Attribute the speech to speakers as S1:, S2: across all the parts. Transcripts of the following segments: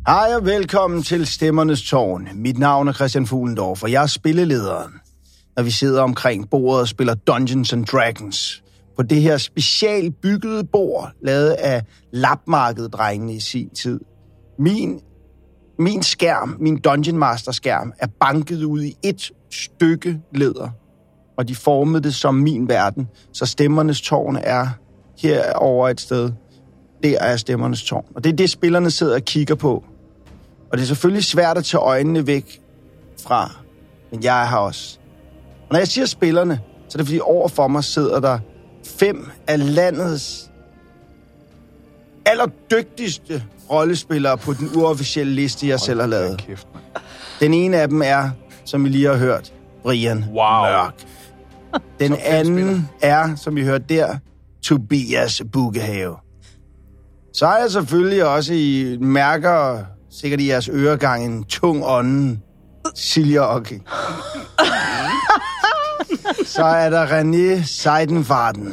S1: Hej og velkommen til Stemmernes Tårn. Mit navn er Christian Fuglendorf, og jeg er spillelederen, når vi sidder omkring bordet og spiller Dungeons and Dragons på det her specielt byggede bord, lavet af Lapmarkeddrengene i sin tid. Min skærm, min Dungeon Master skærm, er banket ud i et stykke læder, og de formede det som min verden, så Stemmernes Tårn er herover et sted. Der er Stemmernes Tårn, og det er det, spillerne sidder og kigger på. Og det er selvfølgelig svært at tage øjnene væk fra, men jeg er her også. Og når jeg siger spillerne, så er det fordi over for mig sidder der 5 af landets allerdygtigste rollespillere på den uofficielle liste, jeg selv har lavet. Den ene af dem er, som I lige har hørt, Brian Mørk. Den anden er, som I hørte der, Tobias Bukkehave. Så er jeg selvfølgelig også i mærker, sikkert i jeres øregang, en tung ånden, Silja Okke. Så er der René Seidenfarten.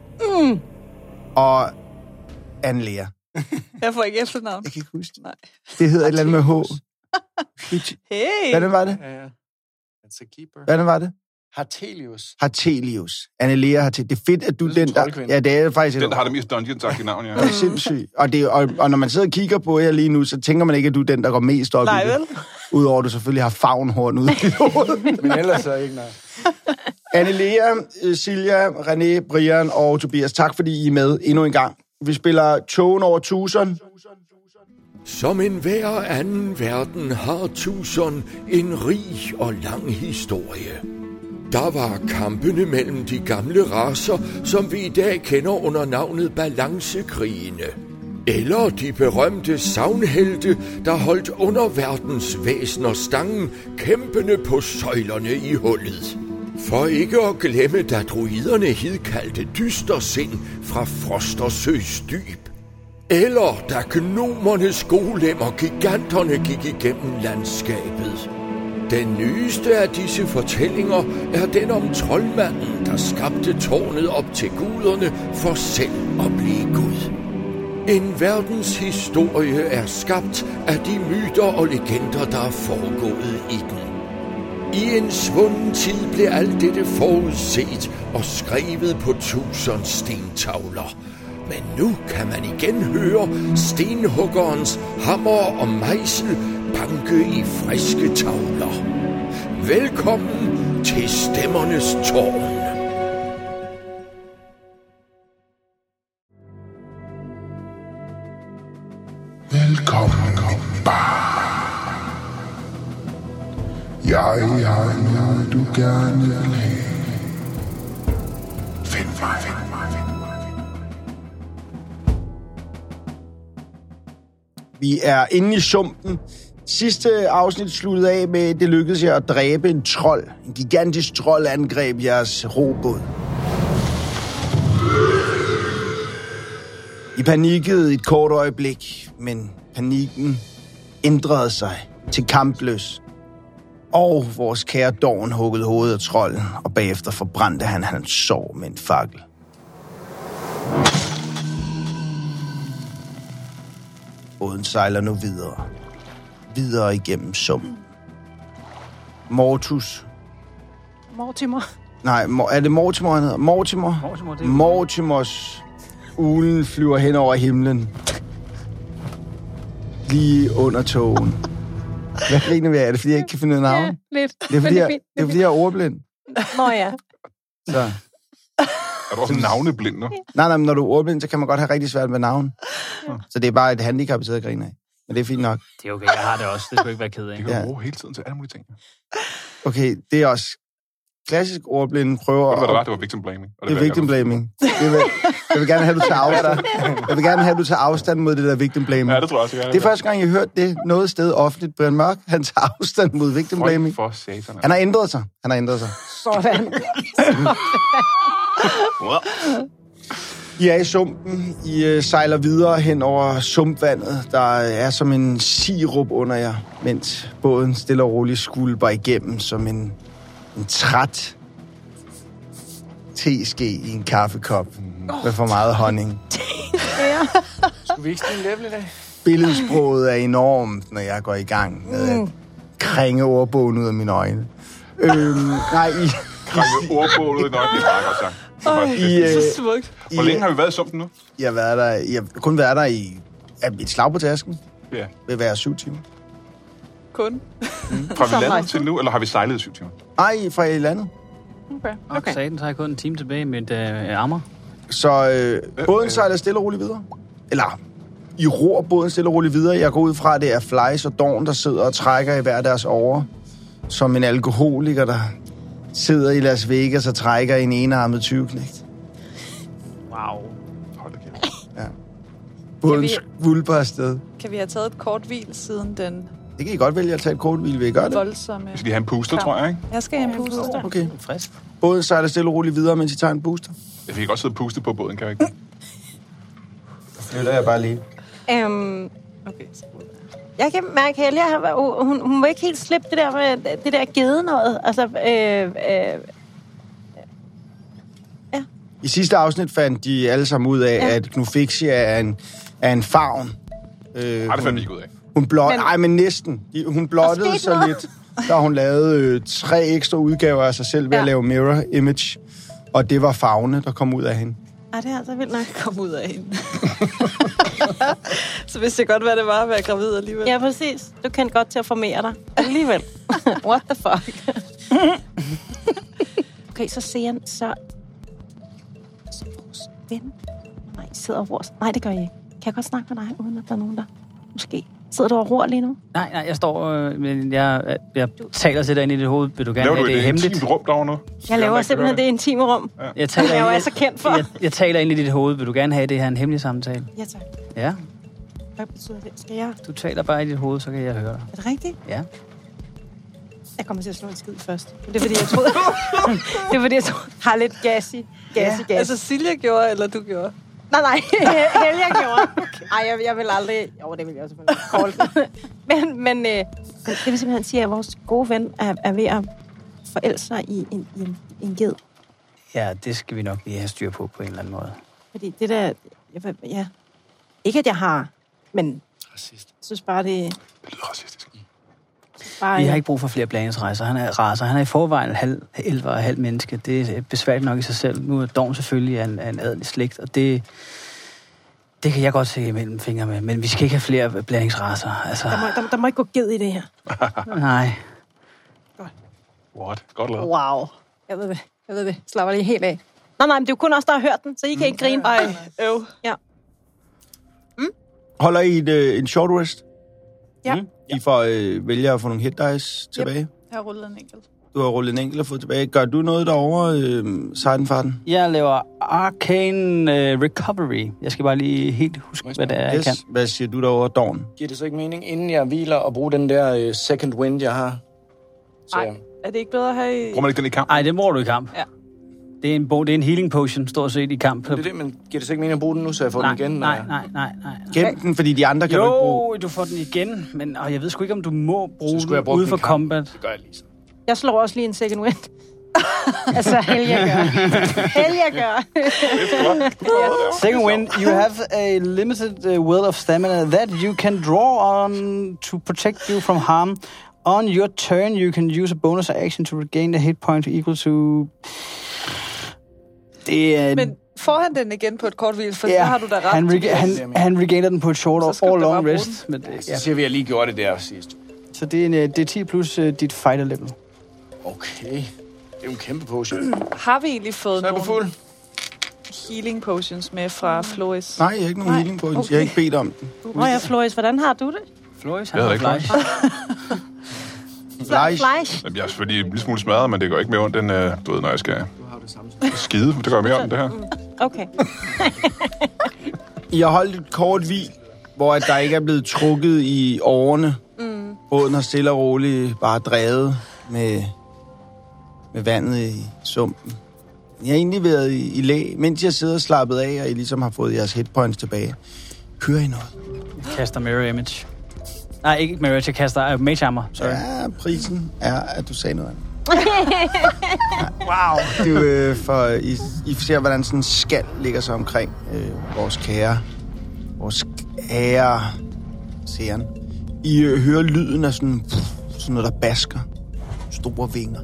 S1: Og Anne-Lea.
S2: Jeg får ikke efternavn.
S1: Jeg kan ikke huske det.
S2: Nej.
S1: Det hedder et eller andet med H.
S2: Hey!
S1: Hvordan var det? Hvordan var det? Hartelius. Anne-Lea Hartelius. Det er fedt, at du den der... Ja, det er faktisk...
S3: Den, der har det mest dungeon-sagt i navn, ja.
S1: Det er sindssygt. Og når man sidder og kigger på jer lige nu, så tænker man ikke, at du er den, der går mest op i det. Udover at du selvfølgelig har favnhorn ude i dit hoved.
S4: Men ellers er ikke nej.
S1: Anne-Lea, Silja, René, Brian og Tobias, tak fordi I er med endnu en gang. Vi spiller Togen over Tucson.
S5: Som enhver anden verden har Tucson en rig og lang historie. Der var kampene mellem de gamle racer, som vi i dag kender under navnet balancekrigene. Eller de berømte sagnhelte, der holdt underverdens væsener stangen, kæmpende på søjlerne i hullet. For ikke at glemme, da druiderne hidkaldte dystersind fra Frostersøs dyb. Eller da gnomernes golemmer giganterne gik igennem landskabet. Den nyeste af disse fortællinger er den om troldmanden, der skabte tårnet op til guderne for selv at blive Gud. En verdens historie er skabt af de myter og legender, der er foregået i den. I en svunden tid blev alt dette forudset og skrevet på 1000 stentavler. Men nu kan man igen høre stenhuggerens hammer og mejsel banke i friske tavler. Velkommen til Stemmernes Tårn.
S6: Velkommen bar. Jeg har noget, du gerne vil have. Find mig.
S1: Vi er inde i sumpen. Sidste afsnit sluttede af med, det lykkedes jer at dræbe en trold. En gigantisk trold angreb jeres robåd. I panikkede et kort øjeblik, men panikken ændrede sig til kampløs. Og vores kære Dorn huggede hovedet af trolden, og bagefter forbrændte han hans sår med en fakkel. Båden sejler nu videre. Videre igennem sumpen. Mortimer. Nej, er det Mortimer, han hedder? Mortimers uglen flyver hen over himlen. Lige under togen. Hvad griner vi af? Er det, fordi jeg ikke kan finde ud af navn?
S2: Ja, lidt.
S1: Det er, fordi jeg er ordblind.
S2: Nå ja.
S1: Så.
S3: Er du også navneblind nu?
S1: Nej, men når du er ordblind, så kan man godt have rigtig svært med navn. Så det er bare et handicap, jeg sidder og griner af. Men det er fint nok.
S7: Det er okay, jeg har det også. Det skal ikke være ked af.
S3: Det kan du bruge hele tiden til alle mulige ting.
S1: Okay, det er også klassisk ordblind prøver...
S3: Hvad var det? Det var victim blaming.
S1: Det er victim blaming. Jeg vil gerne have, at du tager afstand. Jeg vil gerne have, at du tager afstand mod det der victim blaming.
S3: Ja, det tror jeg også, jeg
S1: Det er første gang, jeg har hørt det noget sted offentligt. Brian Mørk, han tager afstand mod victim blaming.
S3: For satan.
S1: Han har ændret sig.
S2: Sådan.
S1: I er i sumpen. I sejler videre hen over sumpvandet. Der er som en sirup under jer, mens båden stille og roligt skulper igennem som en træt teske i en kaffekop med for meget honning.
S4: Skulle vi ikke spille level i dag?
S1: billedsproget er enormt, når jeg går i gang med at krænge ordbogen ud af mine øjne. Nej,
S3: Krænge ordbogen ud af nøgen. Det er meget godt sagt.
S2: Så smukt.
S3: Hvor længe har vi været i sumpen nu?
S1: Jeg har kun været der i et slag på tasken.
S3: Ja.
S1: Vil være 7 timer.
S2: Kun.
S3: Fra vi landet til nu, eller har vi sejlet i 7 timer?
S1: Nej, fra i landet.
S7: Okay. Så har jeg kun en time tilbage med et armer.
S1: Så båden sejler stille og roligt videre. Eller I ror båden stille og roligt videre. Jeg går ud fra, at det er Fleiss og Dorn, der sidder og trækker i hver deres åre. Som en alkoholiker, der sidder i Las Vegas og trækker en enarmet 20-knægt.
S7: Wow.
S3: Hold da kæft.
S1: Ja. Båden skvulper afsted.
S2: Kan vi have taget et kort hvil siden den
S1: Det kan I godt vælge at tage et kort hvil. Vil I gøre det?
S2: voldsomme...
S3: Vi skal lige have en puster, tror jeg, ikke?
S2: Jeg skal have en puster.
S1: Okay.
S7: Frisk.
S1: Båden sejler stille og roligt videre, mens I tager en booster.
S3: Jeg fik også sidde og puste på båden, kan jeg ikke?
S1: Flytter jeg bare lige.
S2: Okay.
S4: Jeg kan mærke, Helge, hun må ikke helt slippe det der med det der gede noget. Altså,
S1: I sidste afsnit fandt de alle sammen ud af, at Knufixia er en favn.
S3: Nej, det fandt vi ikke ud af.
S1: Men næsten. Hun blottede sig lidt, da hun lavede 3 ekstra udgaver af sig selv ved at lave mirror image. Og det var favne, der kom ud af hende.
S4: det er altså vildt nok.
S2: Kom ud af hende. Så vidste jeg godt, hvad det var at være gravid alligevel.
S4: Ja, præcis. Du kan godt til at formere dig. Alligevel. What the fuck? Okay, så ser han så vores ven. Nej, sidder og ror. Nej, det gør jeg ikke. Kan jeg godt snakke med dig, uden at der er nogen, der måske... Sidder du og ror lige nu?
S7: Nej, jeg står... Men jeg taler til dig ind i dit hoved. Vil du gerne
S3: Laver
S7: have
S3: du
S7: det
S3: et
S7: hemmeligt?
S3: intimt rum derovre nu?
S4: Jeg laver simpelthen det intime rum.
S3: Ja.
S7: Jeg taler
S4: Jeg er jo så kendt for.
S7: Jeg taler ind i dit hoved. Vil du gerne have det her en hemmelig samtale?
S4: Ja, tak.
S7: Ja.
S4: Hvad betyder det? Skal jeg...
S7: Du taler bare i dit hoved, så kan jeg høre dig.
S4: Er det rigtigt?
S7: Ja.
S4: Jeg kommer til at slå en skid først. Det er fordi, jeg troede... det er fordi, jeg har lidt gassy.
S2: Altså Silja gjorde, eller du gjorde?
S4: Nej. Helge gjorde. Ej, jeg vil aldrig... Jo, det vil jeg selvfølgelig. Men det vil simpelthen sige, at vores gode ven er ved at forelske sig i en ged.
S7: Ja, det skal vi nok lige have styr på en eller anden måde.
S4: Fordi det der... Ja. Ikke, at jeg har, men...
S3: Racist.
S4: Jeg synes bare, det...
S3: Det lyder racistisk.
S7: Vi har ikke brug for flere blandingsrejser. Han er i forvejen halv elver og halv menneske. Det er besværligt nok i sig selv. Nu er Dorn selvfølgelig en adelig slægt, og det kan jeg godt se imellem fingre med. Men vi skal ikke have flere blandingsracer. Altså...
S4: Der må ikke gå ged i det her.
S7: Nej.
S3: What? Godt lavet.
S4: Wow. Jeg ved det. Slapper lige helt af. Nej, men det er jo kun os, der har hørt den, så I kan ikke grine.
S2: Ej,
S4: Ja.
S1: Holder I en short rest?
S4: Ja.
S1: I får vælger at få nogle hit dice tilbage?
S2: jeg har rullet en enkelt.
S1: Du har rullet en enkelt og fået tilbage. Gør du noget derovre, Seidenfarten?
S7: Jeg laver Arcane Recovery. Jeg skal bare lige helt huske, hvad det er, jeg kan.
S1: Hvad siger du derovre, Dorn?
S8: Giver det så ikke mening, inden jeg hviler og bruger den der second wind, jeg har?
S2: Nej, er det ikke bedre at have i...
S3: Bruger man ikke den i kamp?
S7: Nej, det bruger du i kamp.
S2: Ja.
S7: Det er en healing potion, stort set i kamp.
S8: Det er det, men giver det så ikke mening at bruge den nu, så jeg får den igen?
S7: Nej.
S1: Gem den, fordi de andre kan du ikke bruge.
S7: Du får den igen, men jeg ved sgu ikke, om du må bruge
S8: skulle jeg
S7: den
S8: bruge
S7: ude
S8: den
S7: for
S8: i kamp.
S7: combat.
S8: Det gør jeg lige så.
S4: Jeg slår også lige en second wind. Altså, Helge gør.
S7: Second wind, you have a limited well of stamina that you can draw on to protect you from harm. On your turn, you can use a bonus action to regain a hit point equal to...
S2: Men får han den igen på et kort hvil, for så har du da ret.
S7: Han regainer den på et short or long rest. Men
S8: Så siger vi, at jeg lige gjorde det der sidst.
S7: Så det er 10 plus dit fighter level.
S8: Okay. Det er jo en kæmpe potion.
S2: Har vi egentlig fået
S8: Så er jeg på fuld.
S2: nogle healing potions med fra Floris?
S1: Nej, jeg har ikke nogen healing på den. Jeg har ikke bedt om den.
S4: Nå ja, Floris, hvordan har du det?
S7: Floris,
S3: Jeg havde ikke
S7: flash.
S4: Fleisch.
S3: Jeg er selvfølgelig en lille smule smadret, men det går ikke mere ondt, end du ved, når jeg skal skide. Det gør mere ondt, det her.
S4: Okay.
S1: I har holdt et kort hvil, hvor at der ikke er blevet trukket i årene. Båden har stille og roligt bare drevet med vandet i sumpen. Jeg har egentlig været i læ, mens jeg sidder slappet af, og I ligesom har fået jeres hitpoints tilbage. Kører I noget?
S7: Jeg kaster mirror image. Nej, ikke mirror image, jeg kaster mage armor. Sorry.
S1: Ja, prisen er, at du sagde noget andet. Wow. Det er for I ser, hvordan sådan en skal ligger sig omkring vores kære ser han. I hører lyden af sådan noget, der basker. Store vinger.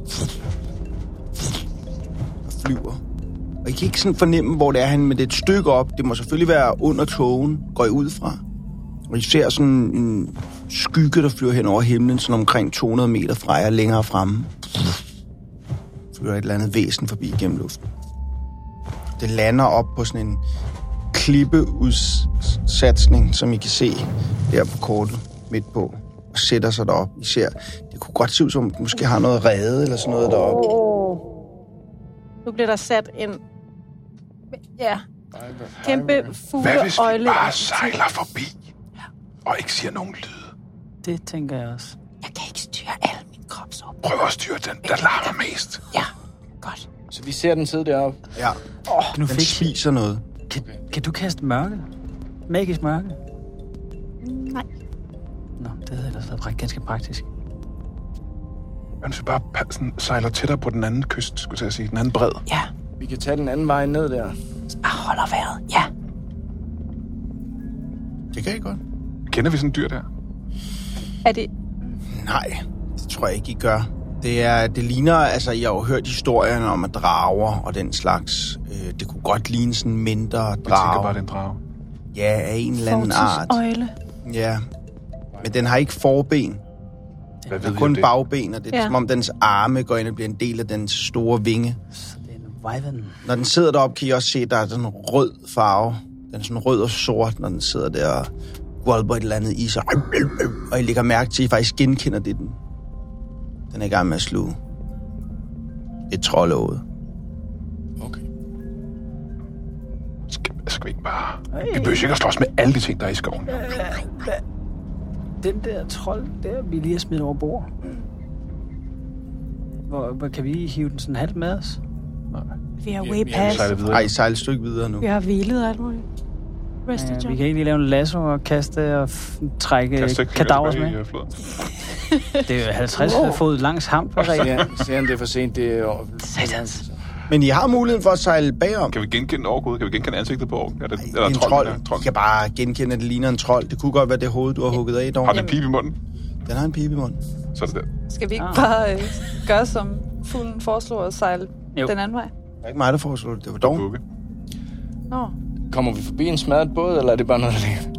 S1: Og flyver. Og I kan ikke sådan fornemme, hvor det er han, men det er et stykke op. Det må selvfølgelig være under togen, går I ud fra. Og I ser sådan en skygge, der flyver hen over himlen, sådan omkring 200 meter fra jer, længere fremme. Flyver et eller andet væsen forbi gennem luften. Det lander op på sådan en klippeudsatsning, som I kan se der på kortet midt på, og sætter sig derop. I ser, det kunne godt se ud som, måske har noget rede eller sådan noget deroppe.
S4: Nu bliver der sat en kæmpe fugleøjle.
S3: Hvad hvis vi bare sejler forbi og ikke siger nogen lyd?
S7: Det tænker jeg også.
S4: Jeg kan ikke styre alle min kropsop.
S3: Prøv at styre den, der larmer mest.
S4: Ja, godt.
S8: Så vi ser den sidde deroppe.
S1: Ja,
S7: Nu
S1: den spiser noget.
S7: Kan du kaste mørke? Magisk mørke?
S4: Nej.
S7: Nå, det havde ellers været ganske praktisk.
S3: Hvis vi bare sådan sejler tættere på den anden kyst, skulle jeg sige, den anden bred.
S4: Ja.
S8: Vi kan tage den anden vej ned der.
S4: Bare holder vejret. Ja.
S1: Det kan I godt.
S3: Kender vi sådan et dyr der?
S4: Er det...
S1: Nej, det tror jeg ikke, I gør. Det ligner, altså, jeg har jo hørt historierne om at drager og den slags. Det kunne godt ligne sådan en mindre drage.
S3: Jeg tænker bare, den drage.
S1: Ja, af en eller anden art.
S4: Fortidsøjle.
S1: Ja, men den har ikke forben.
S3: Hvad
S1: Den
S3: ved
S1: har kun
S3: det?
S1: bagben, og det er som om dens arme går ind og bliver en del af dens store vinge.
S7: Så det er en wyvern.
S1: Når den sidder deroppe, kan I også se, at der er sådan en rød farve. Den er sådan rød og sort, når den sidder der og gulper et eller andet i sig. Og I lægger mærke til, at I faktisk genkender det, den er i gang med at sluge. Et troldåde.
S8: Okay.
S3: Skal vi ikke bare... Vi behøver ikke at slås med alle de ting, der er i skoven.
S7: Den der trold, der vi lige har smidt over bord. Hvor kan vi hive den sådan halvt med os?
S4: Vi har
S3: Vi
S4: way pass.
S3: sejler videre.
S1: Ej, sejl et stykke videre nu.
S4: Vi har hvilet og alt muligt. Rest
S7: Vi kan ikke lige lave en lasso og kaste og trække kadavers med. Det er jo 50 fod langs hamp.
S8: Ser han det er for sent? Det er jo...
S7: Satans.
S1: Men I har muligheden for at sejle bagom.
S3: Kan vi genkende overhovedet? Kan vi genkende ansigtet på orken? Er det,
S1: Eller en trold. I kan bare genkende, at det ligner en trold. Det kunne godt være det hoved, du har hugget af.
S3: Har den en pibe i munden?
S1: Den har en pibe i munden.
S3: Så er det der.
S2: Skal vi ikke bare gøre, som fuglen foreslår, og sejle den anden vej?
S1: Det er ikke mig, der foreslår det. Det var dog.
S2: Nå.
S8: Kommer vi forbi en smadret båd, eller er det bare noget, der ligger?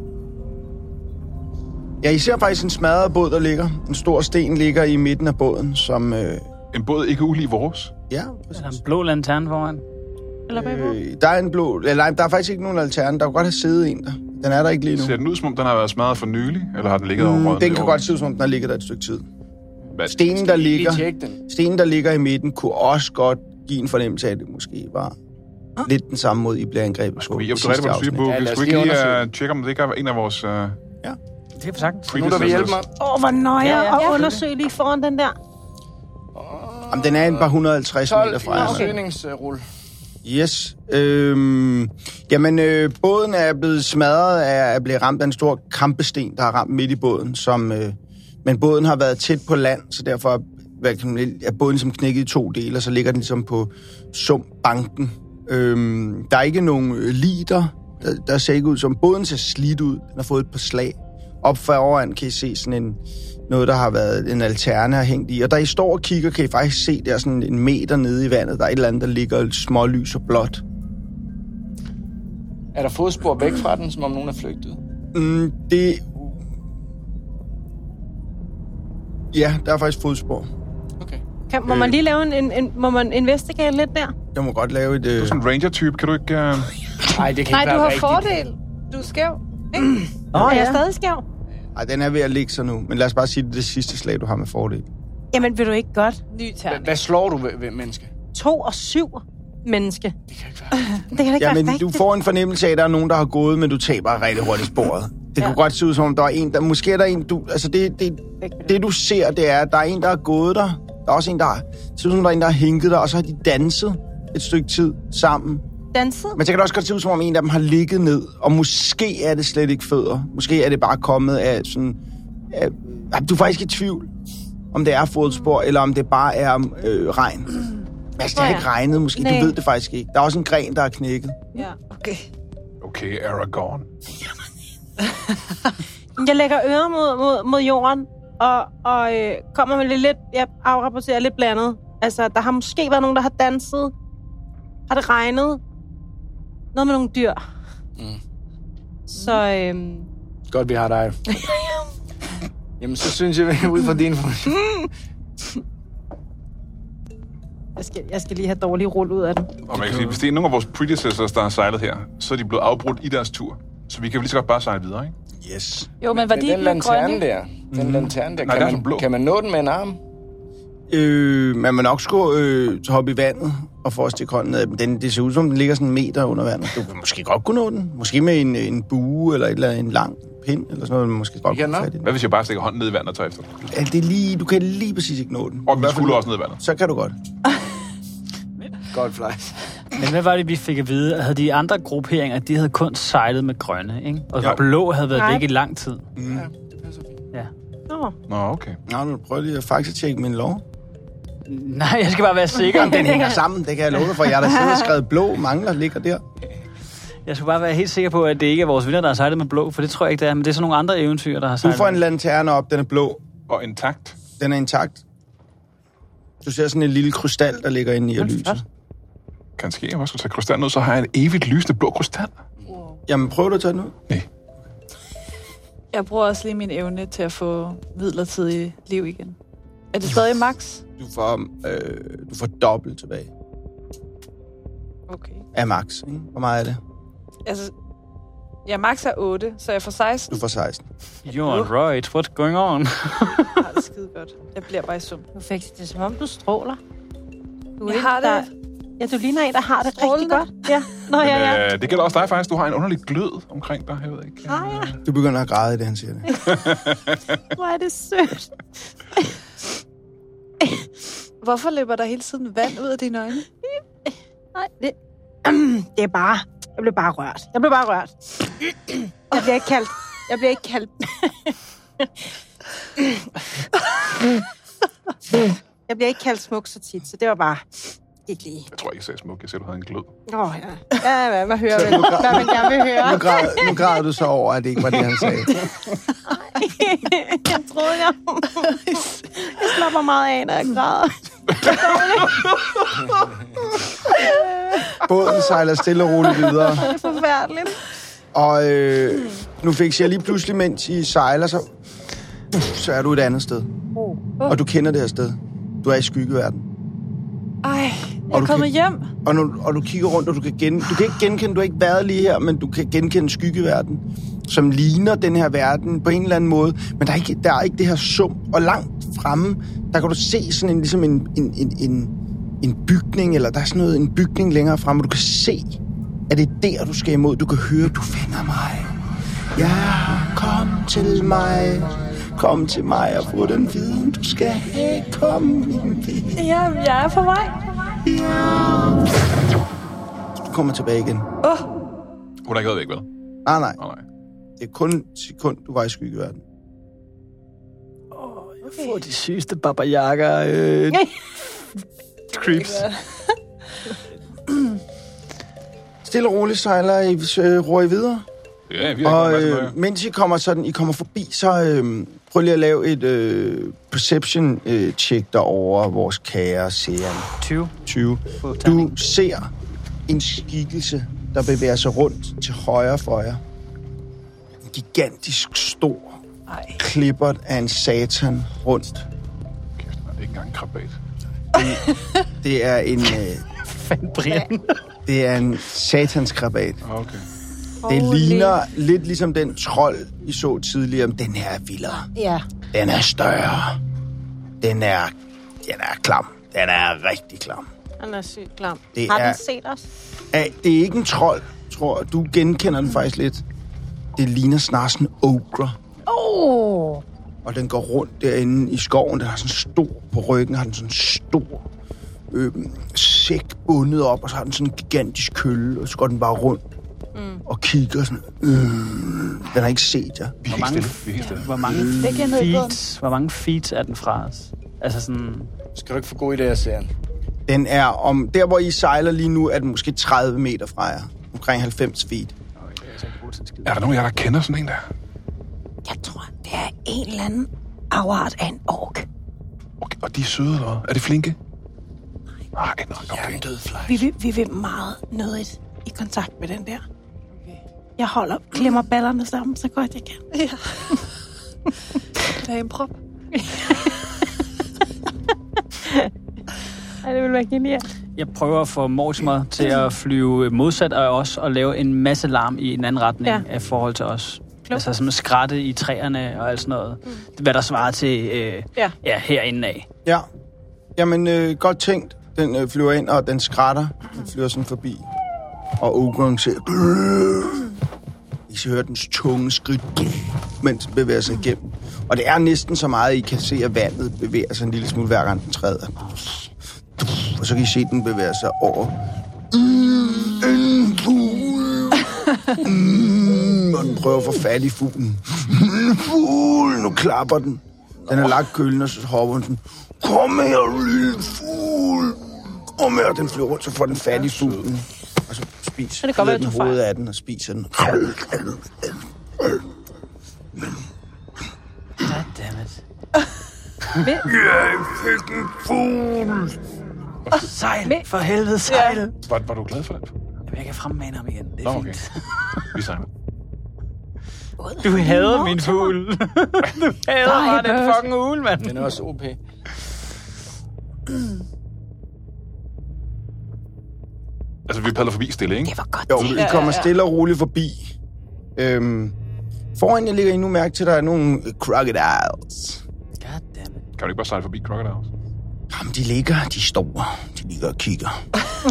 S1: Ja, I ser faktisk en smadret båd, der ligger. En stor sten ligger i midten af båden, som...
S3: En båd ikke ulig vores?
S1: Ja,
S7: præcis. Er der en blå lanterne foran?
S4: Eller bagpå?
S1: Der er en blå... Eller der er faktisk ikke nogen alterne. Der kunne godt have siddet en der. Den er der ikke lige nu.
S3: Ser den ud, som om den har været smadret for nylig? Eller har den ligget over?
S1: Den kan godt se ud, som om den har ligget der et stykke tid. Stenen, der ligger i midten, kunne også godt give en fornemmelse af, at det måske var lidt den samme måde, I blev angrebet på.
S3: Skulle vi ikke lige tjekke, om det ikke er en af vores...
S7: Ja, det er for sagtens.
S8: Nu der vil hjælpe mig.
S4: Hvor nøje og undersøge lige foran den der.
S1: Jamen, den er en par 150 meter fra jer.
S8: 12 i søgningsrulle.
S1: Yes. Jamen, båden er blevet smadret af at blive ramt af en stor kampesten, der har ramt midt i båden. Men båden har været tæt på land, så derfor er båden ligesom knækket i 2 dele, og så ligger den ligesom på sumpbanken. Der er ikke nogen lider, der ser ikke ud som... Båden ser slidt ud. Den har fået et par slag. Op foran kan I se sådan noget, der har været en alterne har hængt i. Og da I står og kigger, kan I faktisk se, der er sådan en meter nede i vandet. Der er et eller andet, der ligger et smålys og blåt.
S8: Er der fodspor væk fra den, som om nogen er flygtet?
S1: Ja, der er faktisk fodspor.
S8: Okay.
S4: Må man lige lave må man investigere lidt der?
S1: Jeg må godt lave et...
S3: Du er sådan en ranger-type, kan du ikke...
S8: Nej, det kan
S2: Nej,
S8: ikke
S2: du
S8: være
S2: har
S8: rigtigt.
S2: fordel. Du er skæv, ikke?
S4: Er jeg stadig skæv?
S1: Ej, den er ved at ligge så nu. Men lad os bare sige, det sidste slag, du har med fordel.
S4: Jamen, vil du ikke godt?
S2: Ny terning.
S8: Hvad slår du ved menneske?
S4: 2 og 7 menneske.
S8: Det kan ikke være.
S4: Det kan da ikke være
S1: men
S4: rigtigt.
S1: du får en fornemmelse af, at der er nogen, der har gået, men du taber rigtig hurtigt sporet. Det kunne godt se ud som om, der er en, der... Måske er der en, du... Altså, det du ser, det er, at der er en, der har gået der. Der er også en, der har... Det ser ud som, der er en, der har hænket der, og så har de danset et stykke tid sammen.
S4: Danset?
S1: Men så kan det også godt se ud, som om en af dem har ligget ned, og måske er det slet ikke fødder. Måske er det bare kommet af sådan... Du er faktisk i tvivl, om det er fodspor, eller om det bare er regn. Altså, det har ikke regnet, måske. Nej. Du ved det faktisk ikke. Der er også en gren, der er knækket.
S2: Ja, okay.
S3: Okay, Aragorn.
S4: Jeg lægger ører mod jorden, og kommer med lidt... Jeg afrapporterer lidt blandet. Altså, der har måske været nogen, der har danset. Har det regnet? Noget med nogle dyr. Så...
S8: Godt, vi har dig. Jamen, så synes jeg, vi er ude fra din information.
S4: Jeg skal lige have dårlig rulle ud af den.
S3: Og man kan sige, hvis det er nogle af vores predecessors, der har sejlet her, så er de blevet afbrudt i deres tur. Så vi kan jo lige så godt bare sejle videre, ikke?
S1: Yes.
S2: Jo, men var de
S8: den
S2: ikke grønne?
S8: Den lanterne der,
S3: Nej,
S8: kan man nå den med en arm?
S1: Man må nok skulle hoppe i vandet og få at stikke hånden ned. Det ser ud som, den ligger sådan en meter under vandet. Du kan måske godt kunne nå den. Måske med en bue eller en lang pind eller sådan noget. Man måske godt kunne få fat i den.
S3: Hvad hvis jeg bare stikker hånden ned i vandet og tager efter?
S1: Ja, det er lige, du kan lige præcis ikke nå den.
S3: Og min skulder også ned i vandet.
S1: Så kan du godt.
S8: Godt flyt.
S7: Men hvad var det, vi fik at vide? Havde de andre grupperinger, de havde kun sejlet med grønne, ikke? Og blå havde været væk i lang tid.
S8: Ja, det passer fint.
S7: Ja.
S3: Nå, okay.
S1: Nå, nu prøver lige at faktatjekke min lov.
S7: Nej, jeg skal bare være sikker.
S1: Om den hænger sammen, det kan jeg love dig for. Jeg har da siddet og skrevet blå, mangler ligger der.
S7: Jeg skal bare være helt sikker på, at det ikke er vores venner, der har sejlet med blå, for det tror jeg ikke, det er. Men det er sådan nogle andre eventyr, der har sejlet.
S1: Du får en lanterne op, den er blå.
S3: Og intakt.
S1: Den er intakt. Du ser sådan en lille krystal, der ligger inde i og lyser.
S3: Kan ske, jeg skal tage krystallen ud, så har jeg en evigt lysende blå krystal.
S1: Jamen, prøv du at tage den ud?
S3: Nej.
S2: Jeg bruger også lige min evne til at få midlertidig liv igen. Er det stadig max?
S1: Du får dobbelt tilbage.
S2: Okay.
S1: Af max, ikke? Hvor meget er det?
S2: Altså, ja, max er 8, så jeg får 16.
S1: Du får 16.
S7: You're right, what's going on?
S2: Det er skide godt. Jeg bliver bare i sum.
S4: Nu fik det som om, du stråler.
S2: Jeg har det.
S4: Ja, du ligner en, der har det rigtig godt. Ja. Nå, ja.
S3: Det gælder også dig faktisk. Du har en underlig glød omkring dig. Jeg ved ikke.
S1: Du begynder at græde i det, han siger det.
S4: Hvor er det sødt.
S2: Hvorfor løber der hele tiden vand ud af dine øjne?
S4: Nej, det er bare... Jeg blev bare rørt. Jeg bliver ikke kaldt. Jeg bliver ikke kaldt smuk så tit, så det var bare... Ikke lige.
S3: Jeg tror ikke, jeg sagde smuk. Jeg sagde, du havde en glød.
S4: Ja, hvad hører vel? Hvad man gerne vil høre.
S1: Nu græder du så over, at det ikke var det, han sagde.
S4: Jeg troede, jeg slapper meget af, når jeg græder.
S1: Båden sejler stille og roligt videre.
S4: Det er forfærdeligt.
S1: Og nu fik jeg lige pludselig, mens I sejler, så er du et andet sted. Og du kender det her sted. Du er i skyggeverden.
S2: Ej, jeg er kommet hjem.
S1: Og du kigger rundt, og du kan ikke genkende, du har ikke været lige her, men du kan genkende skyggeverden, som ligner den her verden på en eller anden måde. Men der er ikke det her sum. Og langt fremme, der kan du se sådan ligesom en bygning, eller der er sådan noget, en bygning længere fremme, og du kan se, at det er der, du skal imod. Du kan høre, du finder mig. Ja, kom til mig. Kom til mig og få den viden, du skal have. Kom, min ven.
S2: Ja, jeg er på vej.
S1: Ja. Du kommer tilbage igen.
S3: Hun har ikke været væk, vel?
S1: Nej. Det er kun et sekund, du var i skyggeverden.
S7: Jeg får de sygeste babajakker. Creeps.
S1: Stille og roligt sejler I, ror I videre.
S3: Ja, vi har ikke
S1: mens I kommer forbi, så prøv lige at lave et perception-check derovre, vores kære seeren.
S7: 20.
S1: Du ser en skikkelse, der bevæger sig rundt til højre for jer. En gigantisk stor klippert af en satan rundt.
S3: Kæft, det er ikke engang en krabat.
S1: Det er en...
S7: Brian.
S1: Det er en satanskrabat.
S3: Okay.
S1: Det ligner lidt ligesom den trold, I så tidligere, men den her er vildere.
S4: Ja.
S1: Den er større. Den er klam. Den er rigtig klam.
S4: Den er sygt klam.
S1: Har
S4: den set os?
S1: Det er ikke en trold, tror jeg. Du genkender den faktisk lidt. Det ligner snart sådan en ogre. Og den går rundt derinde i skoven. Den har sådan stor på ryggen, har den sådan stor sæk bundet op, og så har den sådan en gigantisk kølle, og så går den bare rundt og kigger sådan. Den har ikke set jer.
S7: Hvor mange feet er den fra os? Altså sådan...
S8: Skal du ikke få gode idéer, Søren?
S1: Den er der, hvor I sejler lige nu, er den måske 30 meter fra jer. Omkring 90 feet.
S3: Er der nogen af jer, der kender sådan en der?
S4: er en eller anden afart af en ork.
S3: Okay, og de er søde, eller? Er de flinke? Nej, okay.
S4: Vi vil meget nødigt i kontakt med den der. Okay. Jeg klemmer ballerne sammen så godt jeg kan.
S2: Ja. Der er en prop.
S4: Ja, det vil være genialt.
S7: Jeg prøver at få Mortimer til at flyve modsat af os og lave en masse larm i en anden retning af forhold til os. Klub. Altså som skratte i træerne og alt sådan noget. Hvad der svarer til herinde af.
S1: Ja. Jamen, godt tænkt. Den flyver ind, og den skratter. Den flyver sådan forbi. Og ogren siger... I skal høre dens tunge skridt, mens den bevæger sig igennem. Og det er næsten så meget, I kan se, at vandet bevæger sig en lille smule hver gang den træder. Og så kan I se, at den bevæger sig over. En fugl. Og den prøver at få fat i fuglen. Fugl, nu klapper den. Den har lagt kølen, og så hopper den sådan. Kom her, lille fugl. Kom her, den flyver rundt, så får den fat i fuglen. Og så spiser den hovedet af den, og spiser den.
S7: Goddammit.
S1: Jeg fik en fugl.
S7: Sejl, for helvede, sejl.
S3: Ja. Var du glad for det?
S7: Jamen, jeg kan fremmane ham igen. Det er fint.
S3: Vi sejler.
S7: Du hader min fugl. Du hader bare den fucking ugle, mand.
S8: Den er også OP.
S3: Altså, vi padler forbi stille, ikke?
S4: Det var godt.
S1: Jo, I kommer stille og roligt forbi. Foran jer ligger I nu mærke til, at der er nogle crocodiles.
S7: Goddammit.
S3: Kan du ikke bare sejle forbi crocodiles?
S1: Jamen, de ligger og kigger.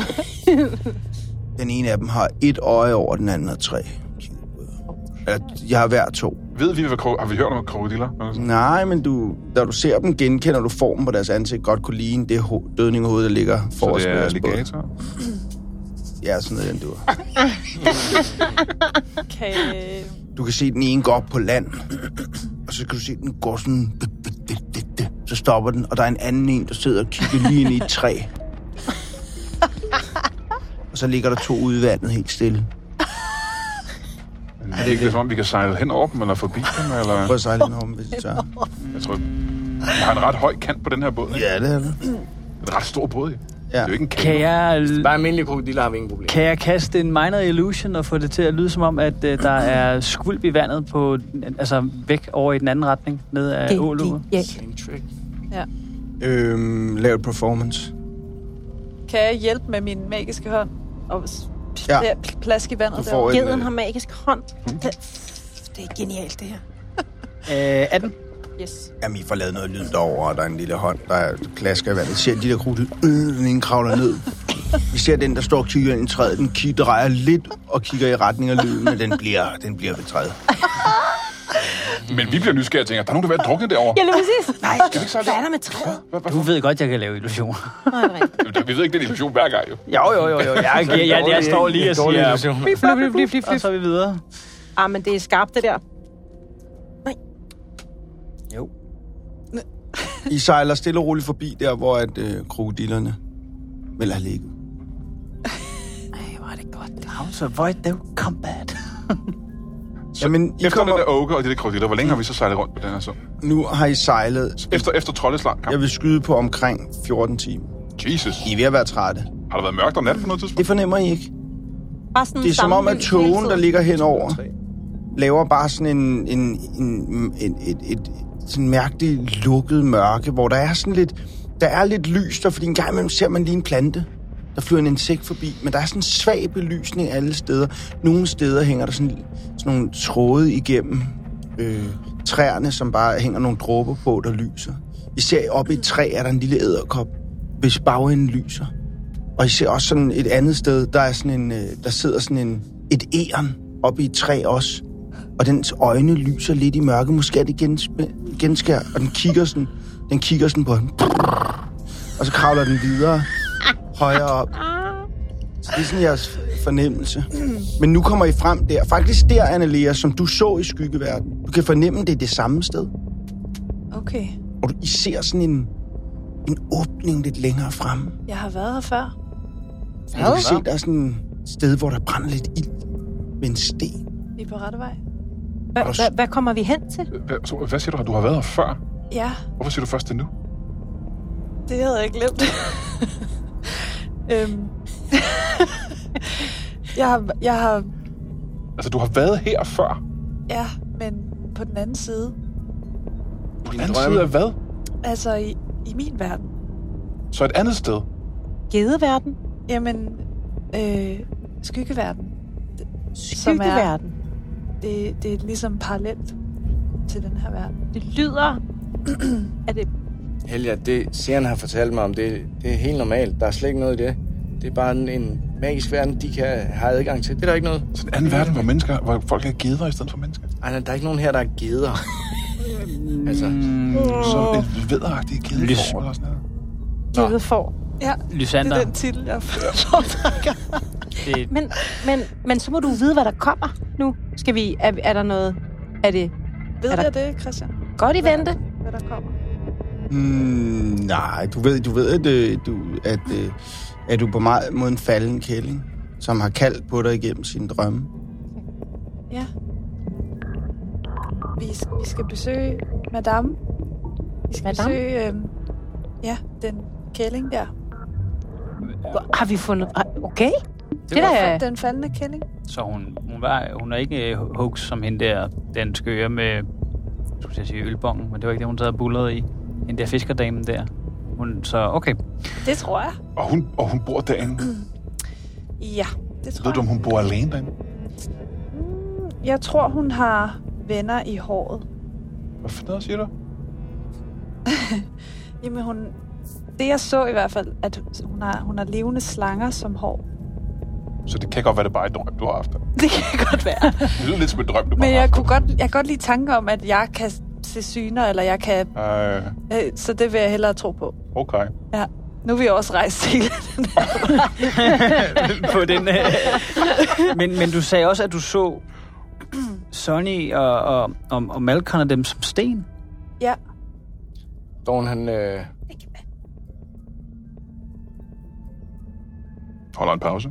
S1: Den ene af dem har et øje over, den anden har 3. Jeg har hver 2.
S3: Ved vi, har vi hørt om krokodiller?
S1: Nej, men da du ser dem, genkender du formen på deres ansigt godt kunne ligne det dødningehoved, der ligger forrest.
S3: Så det er alligator?
S1: Ja, sådan noget, den du er.
S2: Okay.
S1: Du kan se, den ene går op på land, og så kan du se, den går sådan... Så stopper den, og der er en anden en, der sidder og kigger lige ind i et træ. Og så ligger der 2 ude i vandet helt stille.
S3: Er det ikke som om, vi kan sejle hen over dem, eller forbi dem, eller?
S1: Prøv at sejle hen over dem, hvis det tør.
S3: Jeg tror, jeg har en ret høj kant på den her båd, ikke?
S1: Ja, det er det.
S3: En ret stor båd, ja. Det er jo ikke en
S7: kano.
S8: Bare almindelige krokodiller har vi ingen problem.
S7: Kan jeg kaste en minor illusion og få det til at lyde som om, at der er skvulp i vandet på, altså væk over i den anden retning, ned af ålåget?
S4: Ja.
S2: Ja.
S1: Lav et performance.
S2: Kan jeg hjælpe med min magiske hånd og plaske i vandet der?
S4: Geden har magisk hånd. Det er genialt, det her.
S7: 18.
S2: Yes.
S1: Jamen, I får lavet noget lyd derovre, og der er en lille hånd, der plasker i vandet. I ser de der krokodiller, den ene kravler ned. Vi ser den, der står og kigger ind i træet. Den drejer lidt og kigger i retning af lyden, men den bliver ved træet.
S3: Men vi bliver nysgerrige og tænker, der er nogen, der vil drukne derovre.
S4: Ja, lige præcis. Nej,
S3: skal vi ikke sejle
S4: hvad er der med træet?
S7: Du ved godt, jeg kan lave illusioner.
S3: Nej, vi ved ikke, det er en illusion hver gang, jo.
S7: Jo. Jeg står lige og siger, flip, og så er vi videre.
S4: Men det er skarpt, det der. Nej.
S7: Jo.
S1: I sejler stille og roligt forbi der, hvor krokodillerne vel har ligget.
S7: Ej, hvor er det godt. How to avoid the combat.
S1: Jamen,
S3: efter den der ogre og de der krokodiller, hvor længe har vi så sejlet rundt på den her så?
S1: Nu har I sejlet...
S3: Efter Troldesland.
S1: Jeg vil skyde på omkring 14 timer.
S3: Jesus.
S1: I er ved at være trætte.
S3: Har der været mørkt om natten på noget tidspunkt?
S1: Det fornemmer I ikke.
S4: Bare sådan
S1: det er som om, at togen, der ligger henover, laver bare sådan et sådan mærkeligt lukket mørke, hvor der er sådan lidt... Der er lidt lys der, fordi en gang imellem ser man lige en plante. Der flyver en insekt forbi, men der er sådan en svag belysning alle steder. Nogle steder hænger der sådan nogle tråde igennem træerne, som bare hænger nogle dråber på, der lyser. I ser oppe i et træ, er der en lille edderkop, hvis bagenden lyser. Og I ser også sådan et andet sted, der er sådan der sidder sådan et egern oppe i et træ også. Og dens øjne lyser lidt i mørke. Måske er det genskær, og den kigger sådan på ham. Og så kravler den videre højere op. Så det er sådan jeres fornemmelse. Men nu kommer I frem der. Faktisk der, Annalea, som du så i skyggeverden. Du kan fornemme, det er det samme sted.
S2: Okay.
S1: Og I ser sådan en åbning lidt længere fremme.
S2: Jeg har været her før.
S1: Og du kan se, der er sådan et sted, hvor der brænder lidt ild med en sten.
S2: Vi er på rette vej.
S4: Hvad kommer vi hen til?
S3: Hvad siger du? Du har været her før?
S2: Ja.
S3: Hvorfor siger du først det nu?
S2: Det havde jeg glemt. Jeg har...
S3: Altså, du har været her før?
S2: Ja, men på den anden side.
S3: På den anden side af hvad?
S2: Altså, i min verden.
S3: Så et andet sted?
S4: Gedeverden?
S2: Jamen, skyggeverden.
S4: Skyggeverden?
S2: Det er ligesom parallelt til den her verden.
S4: Det lyder... er det...
S8: Helja, det Sean har fortalt mig om, det er helt normalt. Der er slet ikke noget i det. Det er bare en magisk verden, de kan have adgang til. Det er der ikke noget.
S3: Så en anden verden, hvor folk er geder i stedet for mennesker?
S8: Ej, der er ikke nogen her, der er geder. Altså...
S3: Så et vederagtigt gedefor eller sådan noget?
S4: Gedefor.
S2: Ja,
S7: Lysander.
S2: det er den titel, jeg foretrækker.
S4: Men så må du vide, hvad der kommer nu. Skal vi... Er der noget... Er det...
S2: Ved jeg det, Christian?
S4: Godt i vente.
S2: Hvad der kommer?
S1: Nej, du ved, at du på meget mod en falden kælling, som har kaldt på dig igennem sine drømme.
S2: Ja. Vi skal besøge Madame. Vi skal besøge... den kælling der.
S4: Har vi fundet... Okay.
S2: Det er den faldende kælling.
S7: Så hun er ikke hoax som hende der, den skøre med, skulle jeg sige, ølbongen, men det var ikke det, hun sad og bullede i. Hende der fiskerdamen der. Så okay.
S2: Det tror jeg.
S3: Og hun bor derinde?
S2: Ja, det tror jeg.
S3: Ved du, om hun bor alene derinde?
S2: Jeg tror, hun har venner i håret.
S3: Hvad for noget siger du?
S2: Jamen, det jeg så i hvert fald, at hun har levende slanger som hår.
S3: Så det kan godt være, det bare er et drøm, du har haft.
S2: Det kan godt være.
S3: Det lyder lidt som et drøm, du bare
S2: men
S3: har haft.
S2: jeg kan godt lide tanker om, at jeg kan se syner, eller jeg kan... Så det vil jeg hellere tro på.
S3: Okay.
S2: Ja. Nu vil jeg også rejse til den
S7: på den. Men du sagde også, at du så Sonny og Malcolm og dem som sten.
S2: Ja.
S8: Dawn, han...
S3: Holder en pause.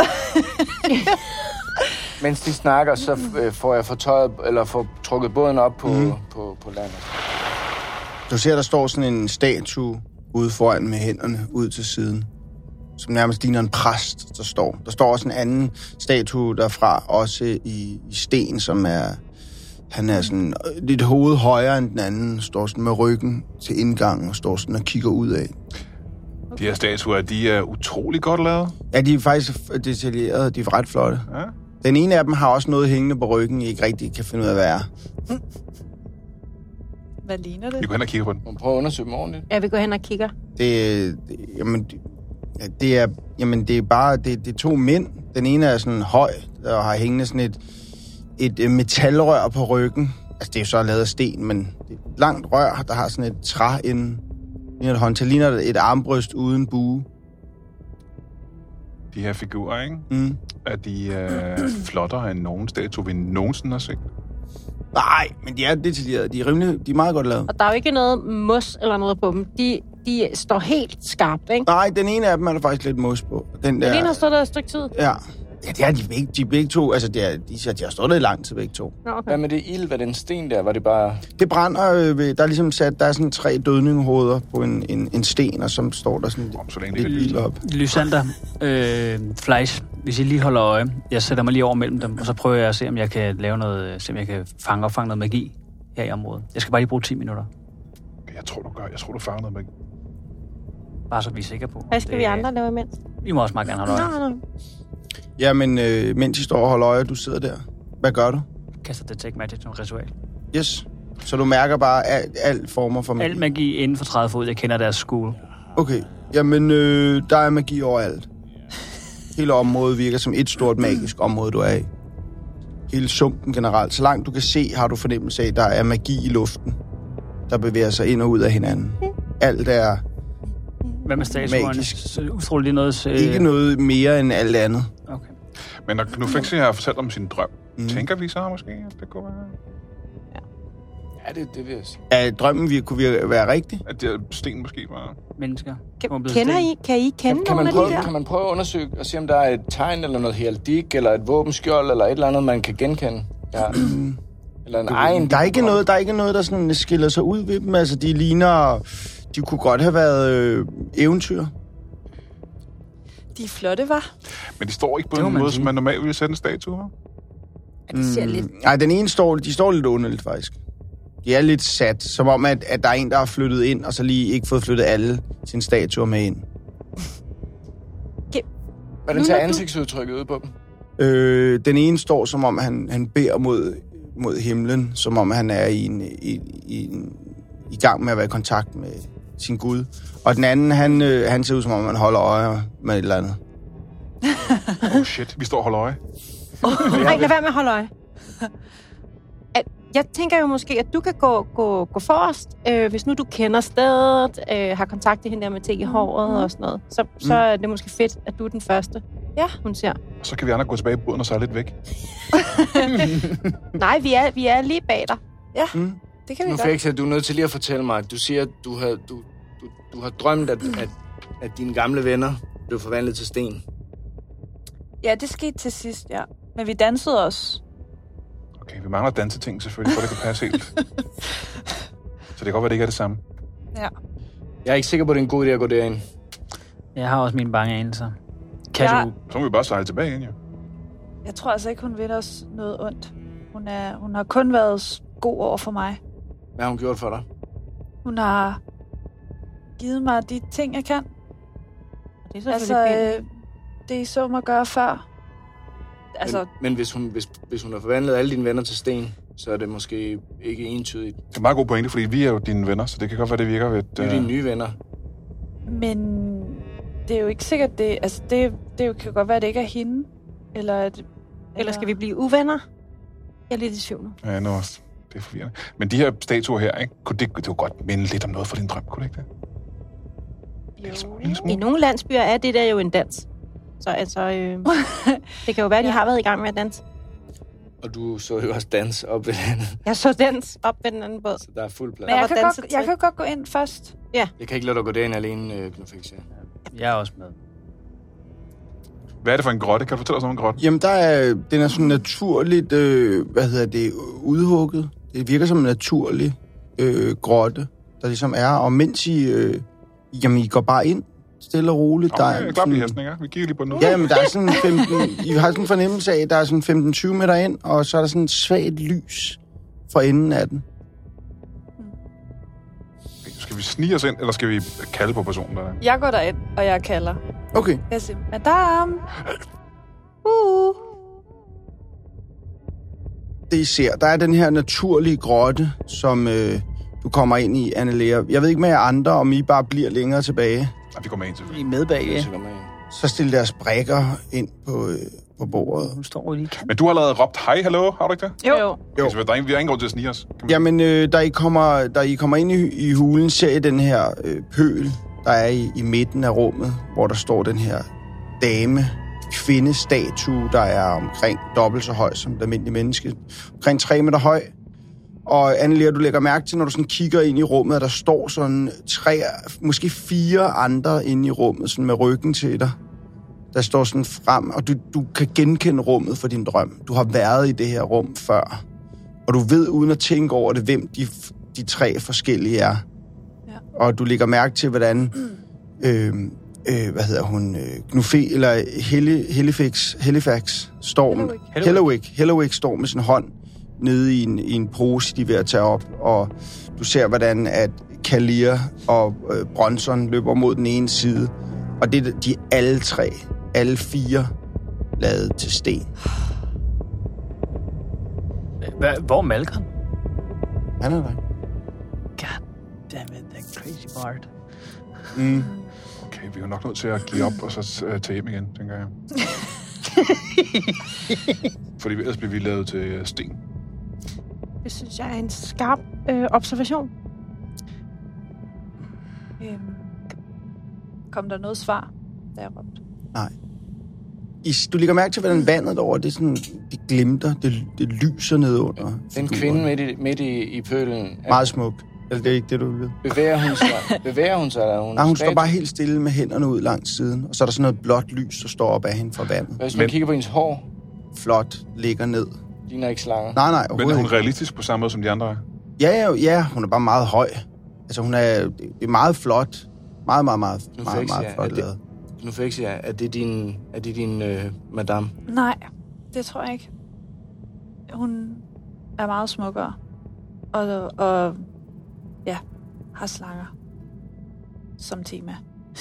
S8: Mens de snakker, så får jeg får trukket båden op på landet.
S1: Du ser, der står sådan en statue ude foran med hænderne ud til siden, som nærmest ligner en præst, der står. Der står også en anden statue derfra, også i sten, som er... Han er sådan lidt hoved højere end den anden, står sådan med ryggen til indgangen og står sådan og kigger ud af.
S3: De her statuer, de er utrolig godt lavet.
S1: Ja, de er faktisk detaljerede, de er ret flotte.
S3: Ja.
S1: Den ene af dem har også noget hængende på ryggen, I ikke rigtig kan finde ud af, hvad er.
S2: Hvad ligner det?
S3: Vi går hen og kigger på den.
S8: Prøv at undersøge dem ordentligt.
S4: Ja, vi går hen og kigger.
S1: Det er to mænd. Den ene er sådan høj, og har hængende sådan et metalrør på ryggen. Altså, det er jo så lavet af sten, men det er et langt rør, der har sådan et træ inden. Et håndtag, ligner et armbryst uden bue.
S3: De her figurer, ikke?
S1: Mm.
S3: Er de flottere end nogen statue, vi nogensinde har set?
S1: Nej, men de er detaljerede. De er meget godt lavet.
S4: Og der er jo ikke noget mos eller noget på dem. De står helt skarpt, ikke?
S1: Nej, den ene af dem er der faktisk lidt mos på. Den
S4: ene har stået der et stykke tid?
S1: Ja. Ja, det er de begge to. Altså, de har stået der i lang tid begge to.
S4: Okay.
S8: Hvad med det ild? Hvad den sten der? Var det bare...
S1: Det brænder der er ligesom sat, der er sådan 3 dødningehoveder på en sten, og så står der sådan lidt ild op.
S7: Lysander, Fleisch, hvis I lige holder øje, jeg sætter mig lige over mellem dem, og så prøver jeg at se, om jeg kan lave noget, se om jeg kan opfange noget magi her i området. Jeg skal bare lige bruge 10 minutter.
S3: Jeg tror, du fanger noget magi.
S7: Bare så vi er sikre på.
S4: Hvad skal vi andre lave imens?
S7: Vi må også meget gerne holde øje.
S4: Nå.
S1: Ja, men mens I står og holder øje, du sidder der. Hvad gør du?
S7: Kaster Detect Magic som ritual.
S1: Yes. Så du mærker bare alt former for magi?
S7: Al magi inden for 30 fod. Jeg kender deres school.
S1: Okay. Jamen, der er magi overalt. Hele området virker som et stort magisk område, du er i. Hele sumpen generelt. Så langt du kan se, har du fornemmelse af, at der er magi i luften, der bevæger sig ind og ud af hinanden. Alt er
S7: hvad med statuerne? Så udstråler de noget...
S1: Ikke noget mere end alt andet.
S7: Okay.
S3: Men når nu fik jeg fortalt om sin drøm, tænker vi så måske, at det kunne være...
S8: Ja, det vil jeg sige.
S1: Er drømmen kunne være rigtig?
S3: At det sten måske var...
S7: Mennesker.
S4: Kan I kende nogle af de der?
S8: Kan man prøve at undersøge og se, om der er et tegn eller noget heraldik, eller et våbenskjold, eller et eller andet, man kan genkende? Ja. Eller en egen?
S1: Der er ikke noget, der sådan skiller sig ud ved dem. Altså, de ligner... De kunne godt have været eventyr.
S2: De er flotte, var.
S3: Men de står ikke på en måde, som man normalt ville sætte en statue, hva'?
S4: Ja, det ser lidt...
S1: Nej, den ene står lidt underligt, faktisk. De er lidt sat, som om, at der er en, der har flyttet ind, og så lige ikke fået flyttet alle sine statuer med ind.
S8: Hvordan ser ansigtsudtrykket ud på dem?
S1: Den ene står, som om han beder mod himlen, som om han er i gang med at være i kontakt med sin Gud. Og den anden, han ser ud, som om han holder øje med et eller andet.
S3: Oh shit, vi står og holder øje.
S4: Nej, lad være med at holde øje. Jeg tænker jo måske, at du kan gå forrest, hvis nu du kender stedet, har kontakt til hende der med te i håret og sådan noget. Så er det måske fedt, at du er den første, hun ser.
S3: Så kan vi andre gå tilbage i båden og så lidt væk.
S4: Nej, vi er lige bag dig.
S2: Ja, det kan vi
S8: nu,
S2: godt.
S8: Felix, du er nødt til lige at fortælle mig, at du siger, at du har drømt, at dine gamle venner blev forvandlet til sten.
S2: Ja, det skete til sidst, ja. Men vi dansede også.
S3: Okay, vi mangler danseting selvfølgelig, for det kan passe helt. Så det kan godt være, det ikke er det samme.
S2: Ja.
S8: Jeg er ikke sikker på, at det er en god idé at gå derind.
S7: Jeg har også mine bange anelser.
S2: Ja.
S3: Så må vi bare sejle tilbage igen, jo.
S2: Jeg tror altså ikke, hun vil os noget ondt. Hun har kun været god over for mig.
S8: Hvad har hun gjort for dig?
S2: Hun har givet mig de ting, jeg kan.
S4: Det er selvfølgelig
S2: det I så mig gøre før. Altså,
S8: men hvis hun har forvandlet alle dine venner til sten, så er det måske ikke entydigt.
S3: Det er meget god pointe, fordi vi er jo dine venner, så det kan godt være, det virker ved...
S8: Det er dine nye venner.
S2: Men det er jo ikke sikkert, det kan godt være, at det ikke er hende. Eller
S4: skal vi blive uvenner? Jeg er lidt i tvivl nu.
S3: Ja, nu også. Det er forvirrende. Men de her statuer her, ikke? Det kunne godt minde lidt om noget for din drøm, kunne det ikke det?
S4: I nogle landsbyer er det der jo en dans. Så altså, det kan jo være, at de har været i gang med at danse.
S8: Og du så jo også dans op ved den anden.
S4: Jeg så dans op ved den anden båd.
S8: Så der er fuld plads.
S2: Men jeg kan godt gå ind først.
S4: Ja.
S8: Jeg kan ikke lade dig gå derind alene, Knufix.
S7: Jeg er også med.
S3: Hvad er det for en grotte? Kan du fortælle os om en grotte?
S1: Jamen, den er sådan naturligt, udhugget. Det virker som en naturlig grotte, der ligesom er. Og mens I går bare ind, stille og roligt.
S3: Okay, jeg klapper lige hesten, ikke? Vi kigger lige på den nu.
S1: Ja, men der er sådan 15... I har sådan en fornemmelse af, at der er sådan 15-20 meter ind, og så er der sådan et svagt lys for enden af den.
S3: Skal vi snige os ind, eller skal vi kalde på personen der?
S2: Jeg går derind, og jeg kalder.
S1: Okay.
S2: Jeg siger, madame!
S1: Det I ser, der er den her naturlige grotte, som du kommer ind i, Annelea. Jeg ved ikke med jer andre, om I bare bliver længere tilbage.
S3: Ja, vi går med ind til.
S7: I er med bag, ja.
S1: Så stil deres brækker ind på bordet.
S7: Hun står jo lige kan.
S3: Men du har allerede råbt hej, hallo, har du ikke det?
S2: Jo.
S3: Okay, så vi har ingen grund til at snige os.
S1: Jamen, da I kommer ind i hulen, ser I den her pøl, der er i midten af rummet, hvor der står den her kvindestatue, der er omkring dobbelt så høj som det almindelige menneske. Omkring 3 meter høj. Og Annelea, du lægger mærke til, når du sådan kigger ind i rummet, at der står sådan 3, måske 4 andre inde i rummet, sådan med ryggen til dig. Der står sådan frem, og du kan genkende rummet for din drøm. Du har været i det her rum før. Og du ved, uden at tænke over det, hvem de 3 forskellige er. Ja. Og du lægger mærke til, hvordan... Knufé, eller Helifax står med sin hånd nede i en pose, de er ved at tage op, og du ser, hvordan at Kalir og Bronson løber mod den ene side, og det er de alle 4 lavet til sten.
S7: Hvor er Malcolm?
S1: Han er der.
S7: God damn it, that crazy Bart.
S3: Okay, vi er jo nok nødt til at give op, og så tage hjem igen, tænker jeg. Fordi ellers bliver vi lavet til sten.
S4: Det synes jeg er en skarp observation.
S2: Kom der noget svar, da jeg råbte?
S1: Nej. Du lægger mærke til, hvordan vandet derovre, det glimter, det lyser ned under.
S8: Den kvinde midt i pølen...
S1: Meget smuk. Eller det er ikke det, du ved.
S8: Bevæger hun sig?
S1: Nej, hun står bare helt stille med hænderne ud langs siden, og så er der sådan noget blåt lys, der står op af hende fra vandet.
S8: Hvis man kigger på hendes hår?
S1: Flot, ligger ned.
S8: Ligner ikke slanger.
S1: Nej,
S3: Men er hun realistisk på samme måde som de andre?
S1: Ja, hun er bare meget høj. Altså, det er meget flot. Meget flot lavet.
S8: Knufexia, er det din madame?
S2: Nej, det tror jeg ikke. Hun er meget smukkere. Og ja, har slanger som tema.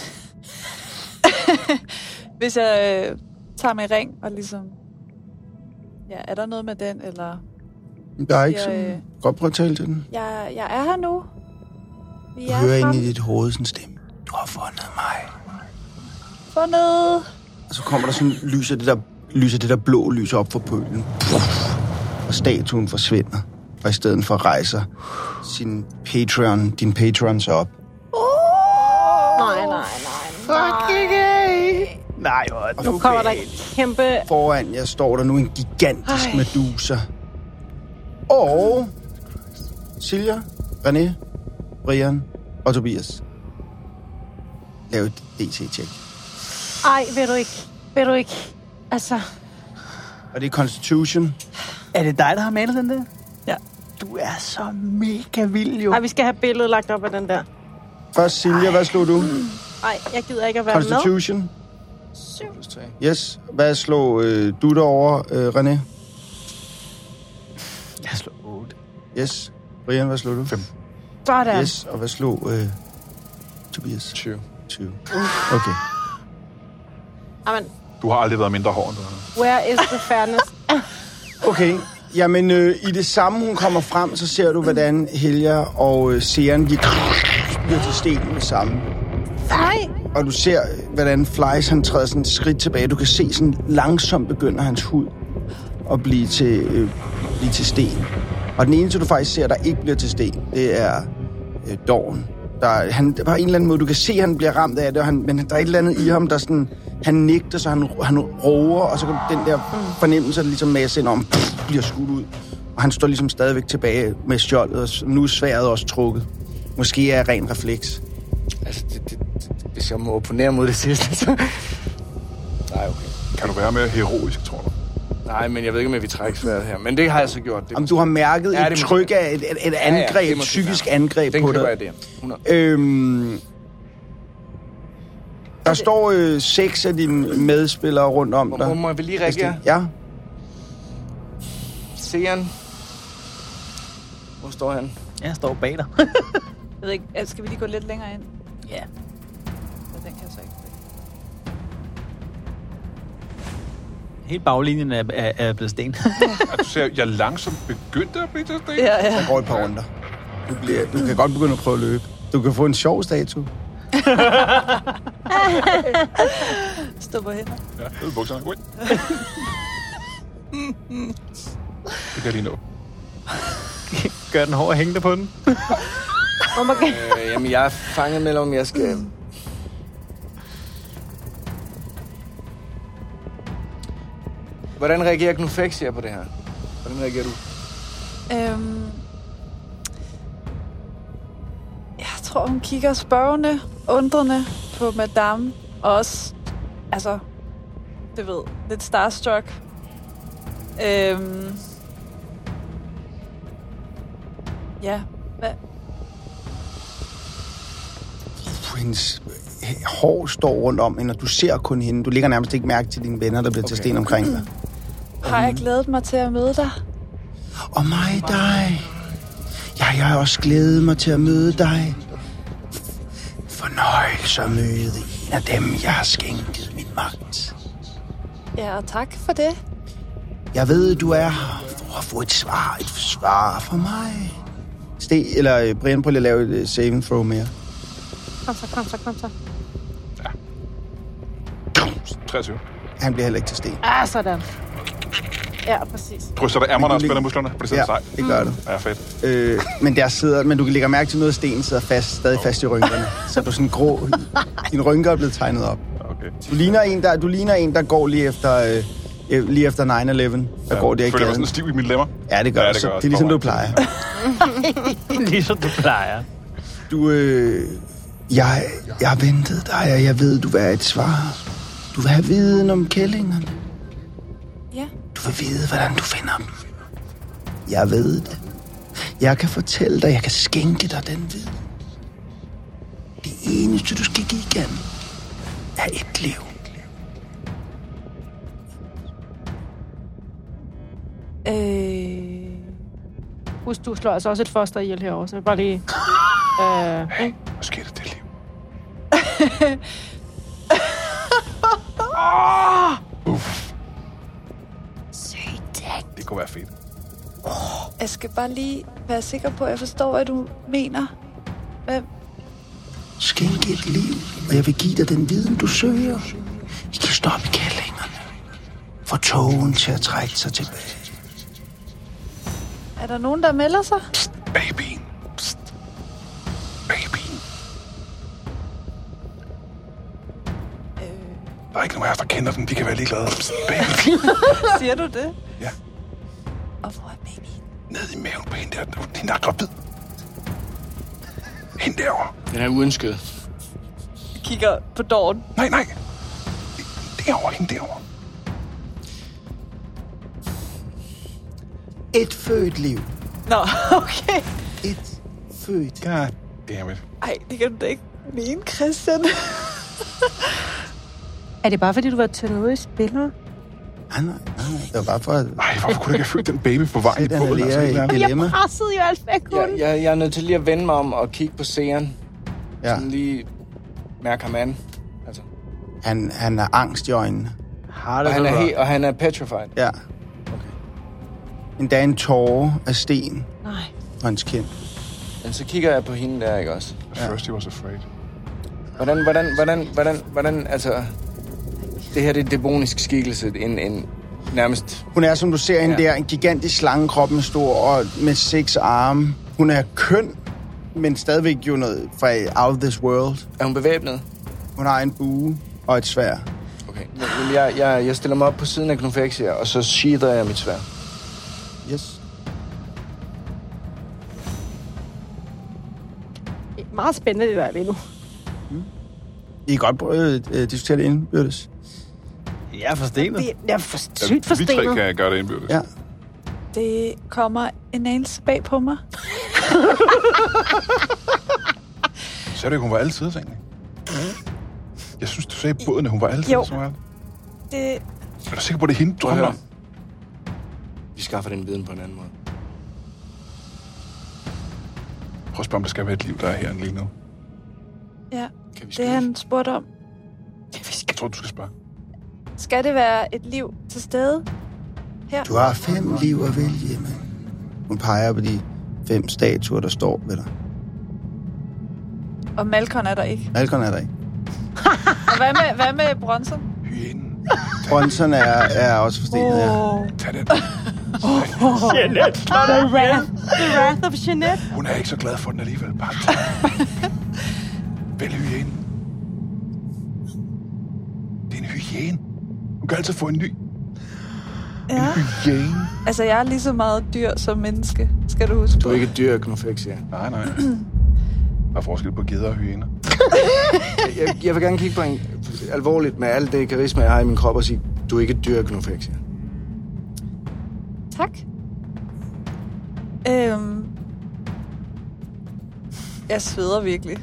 S2: Hvis jeg tager med ring og ligesom... Ja, er der noget med den, eller...
S1: Der er ikke sådan... Godt prøve at tale til den.
S2: Jeg er her nu.
S1: Du hører ind i dit hoved sådan stemme. Du har fundet mig.
S2: Fundet!
S1: Og så kommer der sådan lyser det der blå lys op for pølen. Og statuen forsvinder. Og i stedet for rejser din Patreon så op.
S4: Nej.
S1: Fucking af! Nej,
S4: nu kommer der kæmpe...
S1: Foran jer står der nu en gigantisk Medusa. Og Silja, René, Brian og Tobias. Lav et DC-check.
S4: Ej, vil du ikke. Altså...
S1: Og det er Constitution.
S7: Er det dig, der har malet den der?
S2: Ja.
S7: Du er så mega vild, jo.
S4: Ej, vi skal have billedet lagt op af den der.
S1: Først Silja, hvad slog du?
S4: Ej, jeg gider ikke at være
S1: Constitution.
S4: med. 7.
S1: Yes. Hvad slog du derovre, René?
S7: Jeg slog 8.
S1: Yes. Brian, hvad slog du?
S3: 5.
S4: Sådan.
S1: Yes. Og hvad slog Tobias?
S3: 20.
S1: Okay.
S4: Amen.
S3: Du har aldrig været mindre hård end du har.
S4: Where is the fairness?
S1: Okay. Jamen, i det samme, hun kommer frem, så ser du, hvordan Helja og Sean bliver til sten med samme.
S4: Nej!
S1: Og du ser, hvordan Fleiss, han træder sådan et skridt tilbage. Du kan se, sådan langsomt begynder hans hud at blive til sten. Og den eneste, du faktisk ser, der ikke bliver til sten, det er Dorn. Der er en eller anden måde, du kan se, at han bliver ramt af det, men der er et eller andet i ham, der sådan... Han nægter, så han roer, og så kan den der fornemmelse, der ligesom masse ind om, bliver skudt ud. Og han står ligesom stadigvæk tilbage med skjoldet, og nu er sværet også trukket. Måske er ren refleks.
S8: Altså, hvis jeg må opponere mod det sidste, så... Nej, okay.
S3: Kan du være mere heroisk, tror du?
S8: Nej, men jeg ved ikke, om jeg vil trække sværet her. Men det har jeg så gjort.
S1: Om du har mærket et tryk af et angreb, et psykisk angreb på dig. Der står 6 af dine medspillere rundt om dig.
S8: Må vi lige reagere?
S1: Ja.
S8: Sean. Hvor står han?
S7: Jeg står bag dig.
S2: Jeg ved ikke, skal vi lige gå lidt længere ind?
S7: Ja.
S2: Den kan jeg så ikke.
S7: Helt baglinjen er blevet sten.
S3: Du ser, jeg langsomt begyndte at blive til sten.
S2: Ja.
S1: Så går et par runder. Du kan godt begynde at prøve at løbe. Du kan få en sjov statue.
S2: Stå på hænder.
S3: Ja, det er bukserne. Gå ind. Det kan jeg lige nå.
S7: Gør den hård at hænge på den?
S8: Jamen, jeg er fanget mellem, jeg skal... Hvordan reagerer Knufexia på det her? Hvordan reagerer du?
S2: Jeg tror, hun kigger spørgende, undrende på madame. Og også, altså, det ved, lidt starstruck. Ja, hvad?
S1: Hendes hår står rundt om hende, og du ser kun hende. Du lægger nærmest ikke mærke til dine venner, der bliver til sten omkring dig.
S2: Har jeg glædet mig til at møde dig?
S1: Og mig dig. Ja, jeg har også glædet mig til at møde dig. Fornøjelse at møde en af dem, jeg har skænket min magt.
S2: Ja, og tak for det.
S1: Jeg ved, du er her for at få et svar fra mig. Brian, prøv lige at lave et saving throw mere.
S4: Kom så.
S3: Ja. 23.
S1: Han bliver heller ikke til sten.
S4: Sådan. Ja, præcis.
S3: Bryster der ærmerne og spænder musklerne?
S1: Ja, det gør du.
S3: Ja, fedt.
S1: Men du kan lægge mærke til noget af stenen sidder stadig fast i rynkerne. Så du sådan grå. Dine rynker er blevet tegnet op.
S3: Okay.
S1: Du ligner en, der går lige efter 9/11. Der går det ikke.
S3: Føler jeg sådan stiv i mine lemmer?
S1: Ja, det gør det. Det er ligesom du plejer.
S7: Ligesom du plejer.
S1: Jeg har ventet dig, og jeg ved, du vil have et svar. Du vil have viden om kællingerne.
S2: Ja.
S1: Du vil vide, hvordan du finder dem. Jeg ved det. Jeg kan fortælle dig, jeg kan skænke dig den viden. Det eneste, du skal give igen, er et liv.
S4: Husk, du slår altså også et foster ihjel herovre, så jeg bare lige...
S3: Hey, måske er det liv. Det kunne være fedt.
S2: Jeg skal bare lige være sikker på, at jeg forstår, hvad du mener. Hvad?
S1: Skænke et liv, og jeg vil give dig den viden, du søger. I kan stoppe kællingerne. Få togen til at trække sig tilbage.
S2: Er der nogen, der melder sig?
S3: Psst, babyen. Psst. Babyen. Der er ikke nogen af os, der kender den. De kan være ligeglade. Psst, babyen.
S2: Siger du det?
S3: Ja.
S2: Og hvor er babyen?
S3: Ned i maven på hende der. Hende der er gravid. Hende derovre.
S8: Den er uønsket.
S2: Jeg kigger på Dawn.
S3: Nej. Derovre, hende derovre.
S1: Et født liv.
S2: Nå, okay.
S1: Et født.
S3: God damn it.
S2: Ej, det kan du da ikke mene, Christian.
S4: Er det bare, fordi du var tyndet ud i spiller?
S1: Nej. Det var bare for at...
S3: Ej, hvorfor kunne du ikke have født den baby på vejen i
S1: Den er
S3: båden?
S1: lige i et dilemma.
S4: Jeg pressede jo alt, hvad jeg kunne.
S8: Jeg er nødt til lige at vende mig om og kigge på seeren.
S1: Ja.
S8: Sådan lige mærke ham an. Altså.
S1: Han er angst i øjnene.
S7: Har det
S8: Og han er petrified.
S1: Ja.
S8: Okay.
S1: Endda en tåre af sten
S4: Nej.
S1: på hans kind.
S8: Men så kigger jeg på hende der, ikke også?
S3: First he was afraid.
S8: Hvordan, altså... Det her det er en dæmonisk skikkelse, en nærmest...
S1: Hun er, som du ser hende der, en gigantisk slangekrop med stor og med 6 arme. Hun er køn, men stadigvæk jo noget fra out of this world.
S8: Er hun bevæbnet?
S1: Hun har en bue og et sværd.
S8: Okay. Men jeg stiller mig op på siden af Knofexia, og så sheather jeg mit sværd.
S1: Yes.
S4: Det er meget spændende, det der lige nu.
S1: I kan godt prøve at diskutere det indbyrdes.
S7: Jeg er forstenet.
S4: Jeg er sygt
S3: Vi tre
S4: forstenet.
S3: kan gøre det indbyrdes.
S1: Ja.
S2: Det kommer en anelse bag på mig.
S3: Så er det ikke, hun var altid, egentlig. Jeg synes, du sagde i båden, at hun var altid.
S2: Jo.
S3: Så var det.
S2: Det...
S3: Er du sikker på, at det er hende, du drømmer om?
S8: Vi skaffer den viden på en anden måde.
S3: Prøv at spørge, om det skal være et liv, der er her lige nu.
S2: Ja,
S8: Kan vi
S2: det han spurgte om.
S3: Jeg tror, du skal spørge.
S2: Skal det være et liv til stede her?
S1: Du har 5 liv at vælge, men hun peger på de 5 statuer, der står ved dig.
S2: Og Malcolm er der ikke.
S1: Malcolm er der ikke.
S2: Og hvad med Bronson?
S3: Hyænen.
S1: Bronson er også forstenet, ja.
S3: Tag den.
S7: Jeanette,
S4: The Wrath of Jeanette.
S3: Hun er ikke så glad for den alligevel. Bare tag. Vælg hyænen. Det er en hyæne. Hun kan altid få en ny.
S2: Ja.
S3: En hyæne.
S2: Altså, jeg er lige så meget dyr som menneske, skal du huske på.
S8: Du er ikke et dyr, Knofexia.
S3: Nej. Der er forskel på geder og hyæner.
S8: Jeg vil gerne kigge på en alvorligt med alt det karisma, jeg har i min krop, og sige, du er ikke et dyr, Knofexia.
S2: Tak. Jeg sveder virkelig.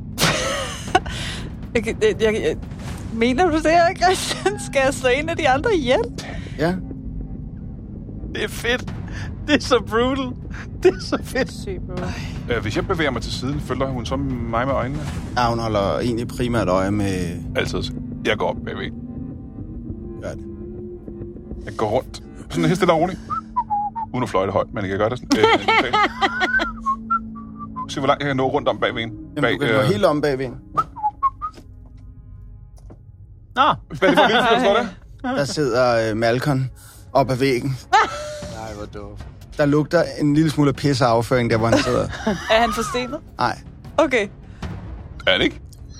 S2: jeg mener du det her, Christian? Skal jeg slå en af de andre ihjel?
S1: Ja.
S7: Det er fedt. Det er så brutal. Det er så fedt.
S3: Hvis jeg bevæger mig til siden, følger hun så mig med øjnene?
S1: Ja, hun holder egentlig primært øje med...
S3: Altid. Jeg går op bagved.
S1: Gør det.
S3: Jeg går rundt. Sådan helt stille og roligt. Uden at fløjte højt, men jeg kan gøre det sådan. Se, hvor langt jeg kan nå rundt om bagved en.
S1: Jamen, du kan gå helt om bagved.
S7: Nå.
S3: Hvad er det for en lille fyr, der står der?
S1: Der sidder Malcolm op ad væggen.
S8: Nej, hvor doof.
S1: Der lugter en lille smule pis af afføring, der hvor han sidder.
S2: Er han forstenet?
S1: Nej,
S2: Okay.
S3: Er det ikke?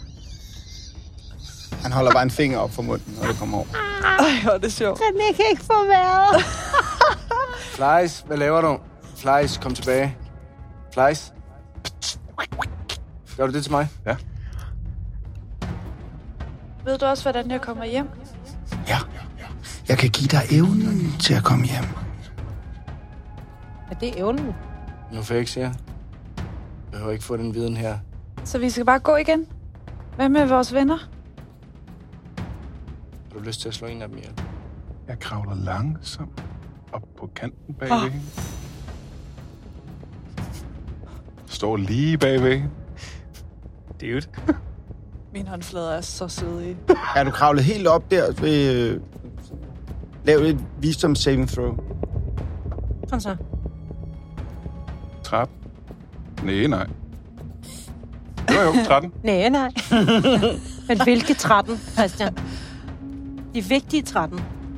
S1: han holder bare en finger op for munden, når det kommer over.
S2: Ej, hvor er det sjovt.
S4: Jeg kan ikke få vejret.
S8: Flies, hvad laver du? Flies, kom tilbage. Flies. Gør du det til mig?
S3: Ja.
S2: Ved du også, hvordan jeg kommer hjem?
S1: Ja, jeg kan give dig evnen til at komme hjem.
S4: Er det evnen?
S8: Nu får jeg ikke se jer. Jeg behøver ikke få den viden her.
S2: Så vi skal bare gå igen? Hvad med vores venner?
S8: Har du lyst til at slå en af dem ihjel?
S3: Jeg kravler langsomt op på kanten bag væggen. Står lige bag væggen.
S7: Dude.
S2: Mine håndflader er så søde.
S1: Er du kravlet helt op der ved... Lav et wisdom saving throw.
S4: Kom så.
S3: 13. Nej. Jo, 13.
S4: Nej. Men hvilke 13, Christian? De vigtige 13.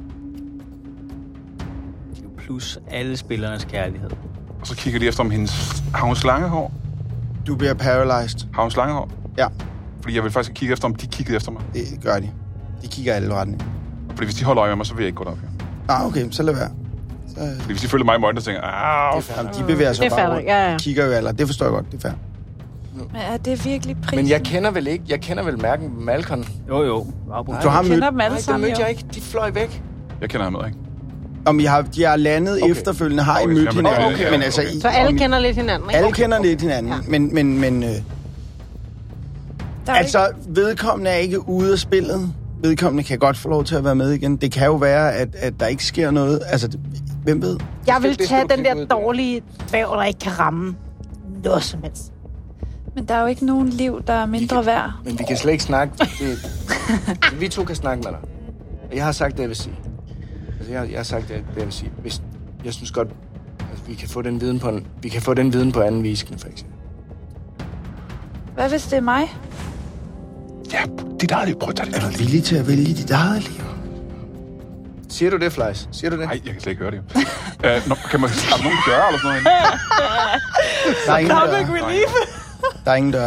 S7: Plus alle spillernes kærlighed.
S3: Og så kigger de efter, om har hun slangehår?
S1: Du bliver paralyzed.
S3: Har hun slangehår?
S1: Ja,
S3: Fordi jeg vil faktisk kigge efter, om de kiggede efter mig.
S1: det gør de. De kigger alle retninger.
S3: Fordi hvis de holder øje med mig, så vil jeg ikke gå derop her.
S1: Okay, så lad være.
S3: Fordi hvis de følger mig i øjnene, så tænker jeg,
S1: Jamen, de bevæger sig
S4: Det er
S1: bare
S4: fair,
S1: rundt.
S4: ja.
S1: De kigger jo alle. Det forstår jeg godt, det er fair.
S2: Men er det virkelig prisen?
S8: Men jeg kender vel mærken Malcolm.
S7: Jo.
S1: Du har
S2: Jeg
S1: mødt...
S2: kender dem alle
S8: Nej, det
S2: sammen,
S8: mødte
S2: jo.
S8: jeg ikke. De fløj væk.
S3: jeg kender ham med, ikke?
S1: Om de har landet efterfølgende, har I
S3: Okay,
S1: mødt
S3: jamen,
S1: hinanden.
S3: okay.
S1: Men altså,
S4: Så alle kender lidt hinanden, ikke?
S1: alle kender lidt hinanden.
S4: Ja.
S1: Men
S2: Der er
S1: altså, vedkommende er ikke ude af spillet. Vedkommende kan godt få lov til at være med igen. Det kan jo være, at der ikke sker noget. Altså, hvem ved?
S4: Jeg vil
S8: Det skal
S4: tage
S8: du
S4: den
S8: kigge
S4: der
S8: ud af.
S4: dårlige dværg, der ikke kan ramme noget som helst.
S2: Men der er jo ikke nogen liv, der er mindre værd.
S8: Men vi kan slet ikke snakke. Vi to kan snakke med dig. Og jeg har sagt det, jeg vil sige. Altså, jeg har sagt det, jeg vil sige. Hvis, jeg synes godt, at vi kan få den viden på anden vis, for eksempel.
S2: Hvad hvis det er mig?
S3: Ja, dit eget liv. Prøv at tage det.
S1: Er du villig til at vælge dit eget liv?
S8: Siger du det, Fleiss? Siger du det?
S3: Nej, jeg kan slet ikke høre det. Kan man have nogen døre eller sådan noget?
S1: Der er ingen
S2: Comic
S1: dør.
S2: relief.
S1: Der er ingen dør.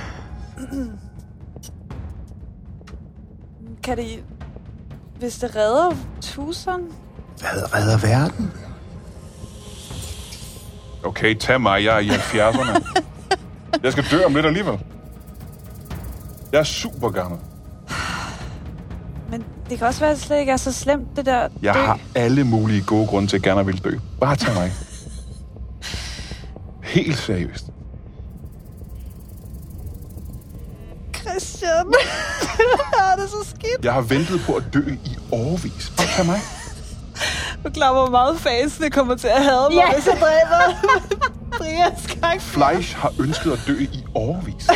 S2: Kan det... Hvis det redder Tucson?
S1: Hvad redder verden?
S3: Okay, tag mig. Jeg er i 70'erne. Jeg skal dø om lidt alligevel. Jeg er super gammel.
S2: Men det kan også være, at det slet ikke er så slemt, det der
S3: Jeg
S2: dø.
S3: har alle mulige gode grunde til at gerne vil dø. Bare tag mig. Helt seriøst.
S2: Christian. Det er så skidt.
S3: Jeg har ventet på at dø i årevis. Bare tag mig.
S2: Du klar, hvor meget fase det kommer til at have mig, hvis jeg dræber Brians karakter.
S3: Fleisch har ønsket at dø i årevis.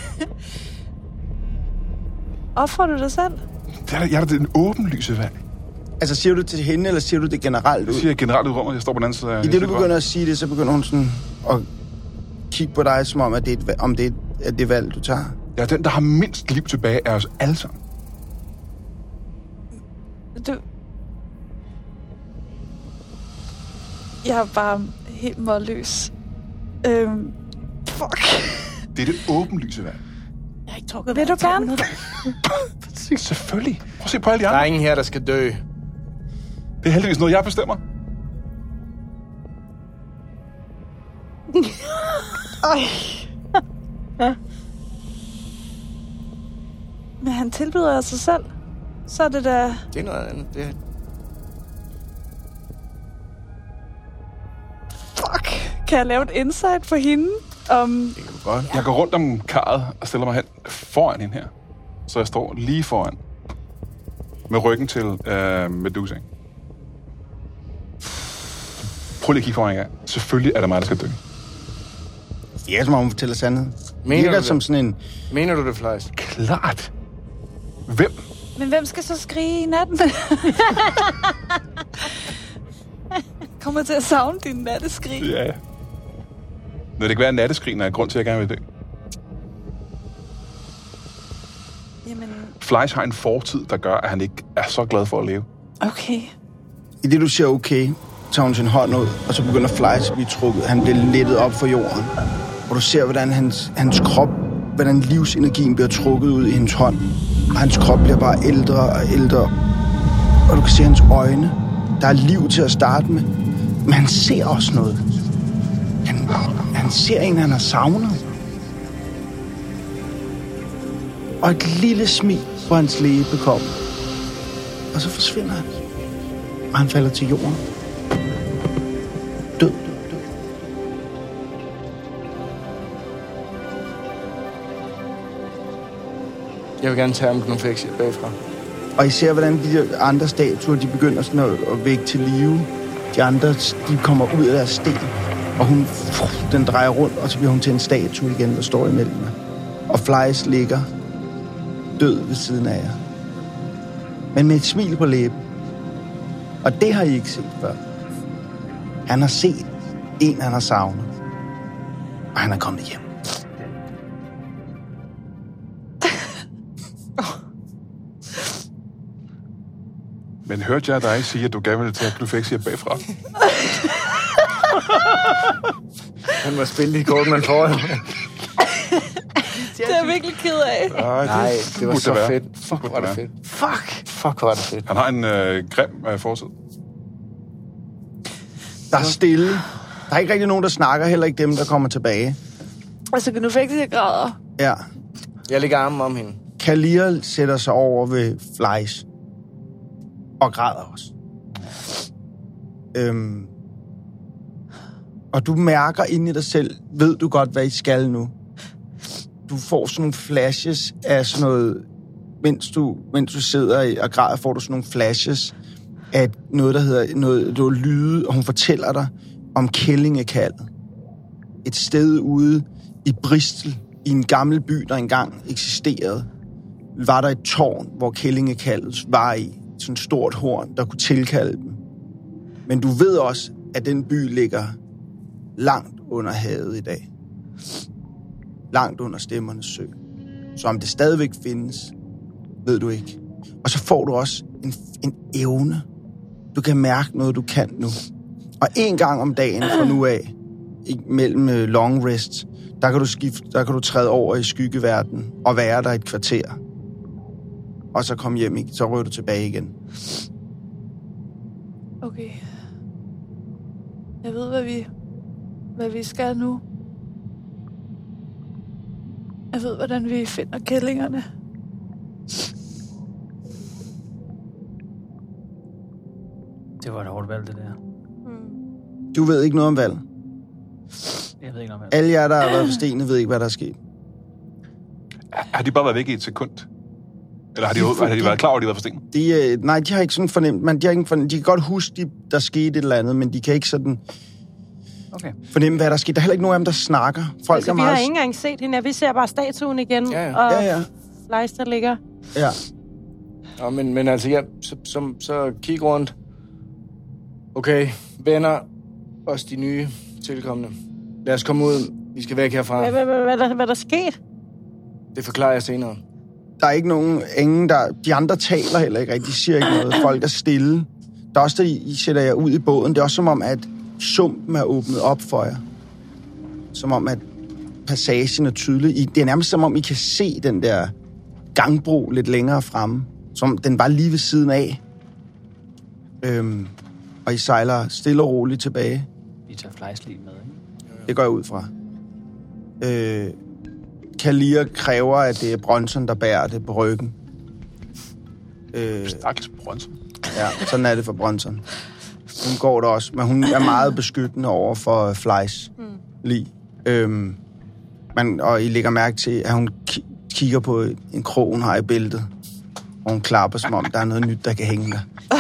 S2: Offrer du dig selv?
S3: Jeg er da en åbenlyse valg.
S1: Altså, siger du det til hende, eller siger du det generelt
S3: Det
S1: ud?
S3: siger jeg generelt ud i rummet. Jeg står på den anden side af...
S1: I det, du begynder at sige det, så begynder hun sådan at kigge på dig, som om, at det er det valg, du tager.
S3: Jeg er den, der har mindst liv tilbage af os alle sammen.
S2: Jeg er bare helt målløs. Fuck.
S3: Det er det åbenlyse valg.
S4: Jeg har ikke trukket
S2: Vil du gerne?
S3: Selvfølgelig. Prøv at se på alle de
S8: Der
S3: andre.
S8: er ingen her, der skal dø.
S3: Det er heldigvis noget, jeg bestemmer.
S2: Men han tilbyder sig selv. Så er det da...
S8: Det er noget andet. Det er...
S2: Fuck. Kan jeg lave et insight for hende?
S8: Det kan du godt.
S3: Jeg går rundt om karret og stiller mig hen foran hende her. Så jeg står lige foran. Med ryggen til Medusa. Prøv lige at kigge foran en gang. Selvfølgelig er det mig, der skal dø.
S1: Det virker som om, hun fortæller sandhed.
S8: Mener
S1: Virker
S8: du det?
S1: som sådan en...
S8: Mener du det, Fleiss?
S3: Klart. Hvem?
S2: Men hvem skal så skrige i natten? Kommer til at savne din natteskrig.
S3: Ja. Når det ikke være natteskrig, når jeg grund til, at jeg gerne vil dø.
S2: Jamen,
S3: Fleisch har en fortid, der gør, at han ikke er så glad for at leve.
S2: okay.
S1: I det, du siger okay, tager hun sin hånd ud, og så begynder Fleisch at blive trukket. Han bliver lettet op for jorden. Og du ser, hvordan hans krop, hvordan livsenergien bliver trukket ud i hendes hånd. Og hans krop bliver bare ældre og ældre. Og du kan se hans øjne. Der er liv til at starte med. Men han ser også noget. Han ser en, han har savnet. Og et lille smil på hans læbe kommer. Og så forsvinder han. Og han falder til jorden. Død.
S8: Jeg vil gerne tage om Gnufexia bagfra.
S1: Og I ser, hvordan de der andre statuer, de begynder sådan at vække til live. De andre, de kommer ud af deres sten, og den drejer rundt, og så bliver hun til en statue igen, der står imellem jer. Og Fleiss ligger død ved siden af jer. Men med et smil på læben. Og det har I ikke set før. Han har set en, han har savnet. Og han er kommet hjem.
S3: Men hørte jeg dig sige, at du gerne ville tage Gnufexia bagfra?
S8: Han var spillet i korten, man får.
S2: Det er jeg virkelig ked af.
S8: Nej, det var så fedt.
S3: Fuck, hvor var det fedt.
S8: Fuck, hvor var det fedt.
S3: Han har en grim forside.
S1: Der er stille. Der er ikke rigtig nogen, der snakker, heller ikke dem, der kommer tilbage.
S2: Altså, Gnufexia græder.
S1: Ja.
S8: Jeg lægger armen om hende.
S1: Kalir sætter sig over ved Fleiss. Og græder også. Og du mærker inde i dig selv, ved du godt, hvad I skal nu. Du får sådan nogle flashes af sådan noget, mens du sidder og græder, får du sådan nogle flashes af noget, der hedder noget lyde, og hun fortæller dig om Kællingekaldet. Et sted ude i Bristol, i en gammel by, der engang eksisterede, var der et tårn, hvor Kællingekaldet var i. Sådan et stort horn, der kunne tilkalde dem. Men du ved også, at den by ligger langt under havet i dag. Langt under Stemmernes Sø. Så om det stadigvæk findes, ved du ikke. Og så får du også en evne. Du kan mærke noget, du kan nu. Og en gang om dagen fra nu af, mellem long rests, der kan du træde over i skyggeverden og være der et kvarter. Og så kom hjem, så rører du tilbage igen.
S2: Okay. Jeg ved, hvad vi skal nu. Jeg ved, hvordan vi finder kællingerne.
S7: Det var et hårdt valg, det der.
S1: Du ved ikke noget om valg.
S7: Jeg ved ikke noget om valg.
S1: Alle jer, der har været på stenen, ved ikke, hvad der er sket.
S3: Har de bare været væk i et sekund? Eller har de været klar over, at de har været for stenen?
S1: Nej, de har ikke sådan fornemt, men de kan godt huske, der skete et eller andet, men de kan ikke sådan fornemme, hvad der skete. Der er heller ikke nogen af dem, der snakker. Folk
S4: altså,
S1: er
S4: vi
S1: meget...
S4: har ikke engang set hende. Vi ser bare statuen igen, og Fleiss, der ligger.
S1: Ja.
S8: Nå, men altså, så kig rundt. Okay, venner, os de nye tilkommende. Lad os komme ud. Vi skal væk herfra.
S4: Hvad er der sket?
S8: Det forklarer jeg senere.
S1: Der er ikke nogen, de andre taler heller ikke rigtig, de siger ikke noget. Folk er stille. Der er også, da I sætter jer ud i båden, det er også som om, at sumpen er åbnet op for jer. Som om, at passagen er tydelig. Det er nærmest som om, I kan se den der gangbro lidt længere fremme. Som den var lige ved siden af. Og I sejler stille og roligt tilbage.
S7: Vi tager Fleiss lige med, ikke?
S1: Det går jeg ud fra. Kalir kræver, at det er Bronson, der bærer det på ryggen.
S3: Stakkels Bronson.
S1: Ja, sådan er det for Bronson. Hun går der også, men hun er meget beskyttende over for Fleiss lige. Og I lægger mærke til, at hun kigger på en krog, hun har i bæltet. Og hun klapper, som om der er noget nyt, der kan hænge der.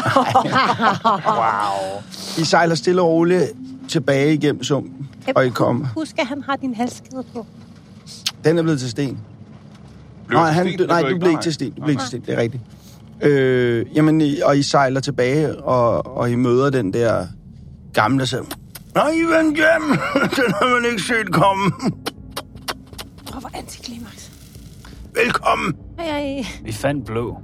S1: Wow. I sejler stille og roligt tilbage igennem sumpen, og I kommer.
S4: Husk, at han har din halskæde på.
S1: Den er blevet til sten. Nej, du blev ikke til sten. Det er rigtigt. Og I sejler tilbage, og I møder den der gamle, der siger, nej, I vendte hjem! Den har man ikke set komme.
S4: Prøv, hvor antiklimaks.
S1: Velkommen!
S4: Ej.
S7: Vi fandt blå.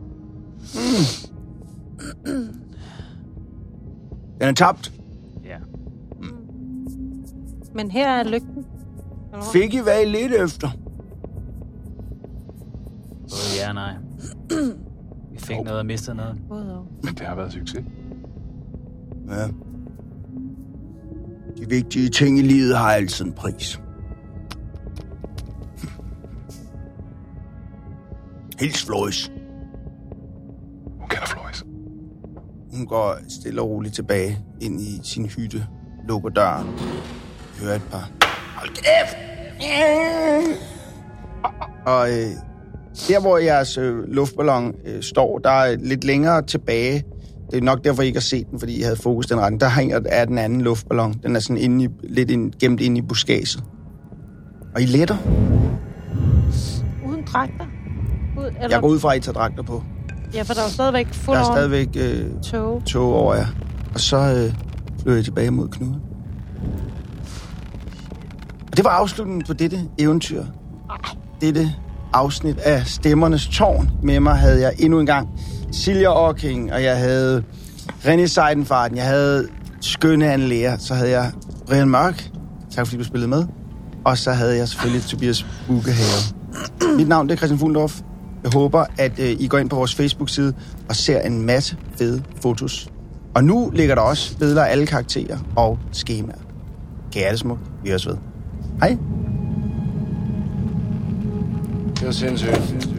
S1: Den er tabt.
S7: Ja.
S4: Men her er lygten.
S1: Fik I, hvad I lidt efter?
S7: Både ja og nej. Vi fik noget og mistede noget.
S3: Men det har været succes.
S1: Ja. De vigtige ting i livet har altid en pris. Hils Floris.
S3: Hun kender Floris.
S1: Hun går stille og roligt tilbage ind i sin hytte, lukker døren, hører et par. Hold kæft! Og Der, hvor jeres luftballon står, der er lidt længere tilbage. Det er nok derfor, I ikke har set den, fordi I havde fokus den retning. Der hænger er den anden luftballon. Den er sådan gemt inde i buskaget. Og I letter.
S4: Uden dragter? Eller?
S1: Jeg går ud fra, at I tager dragter på.
S4: Ja, for der er jo stadigvæk
S1: Der er stadigvæk tog over jer. Og så flyver jeg tilbage mod Knud. Og det var afslutningen på dette eventyr. Dette afsnit af Stemmernes Tårn. Med mig havde jeg endnu en gang Silja Orking, og jeg havde René Seidenfarten, jeg havde skønne Anne Lea, så havde jeg Brian Mørk. Tak fordi du spillede med. Og så havde jeg selvfølgelig Tobias Bukkehave. Mit navn det er Christian Fuglendorf. Jeg håber, at I går ind på vores Facebook-side og ser en masse fede fotos. Og nu ligger der også billeder af alle karakterer og skemaer. Kan I det smukt? Vi høres ved. Hej.
S8: Det var sindssygt.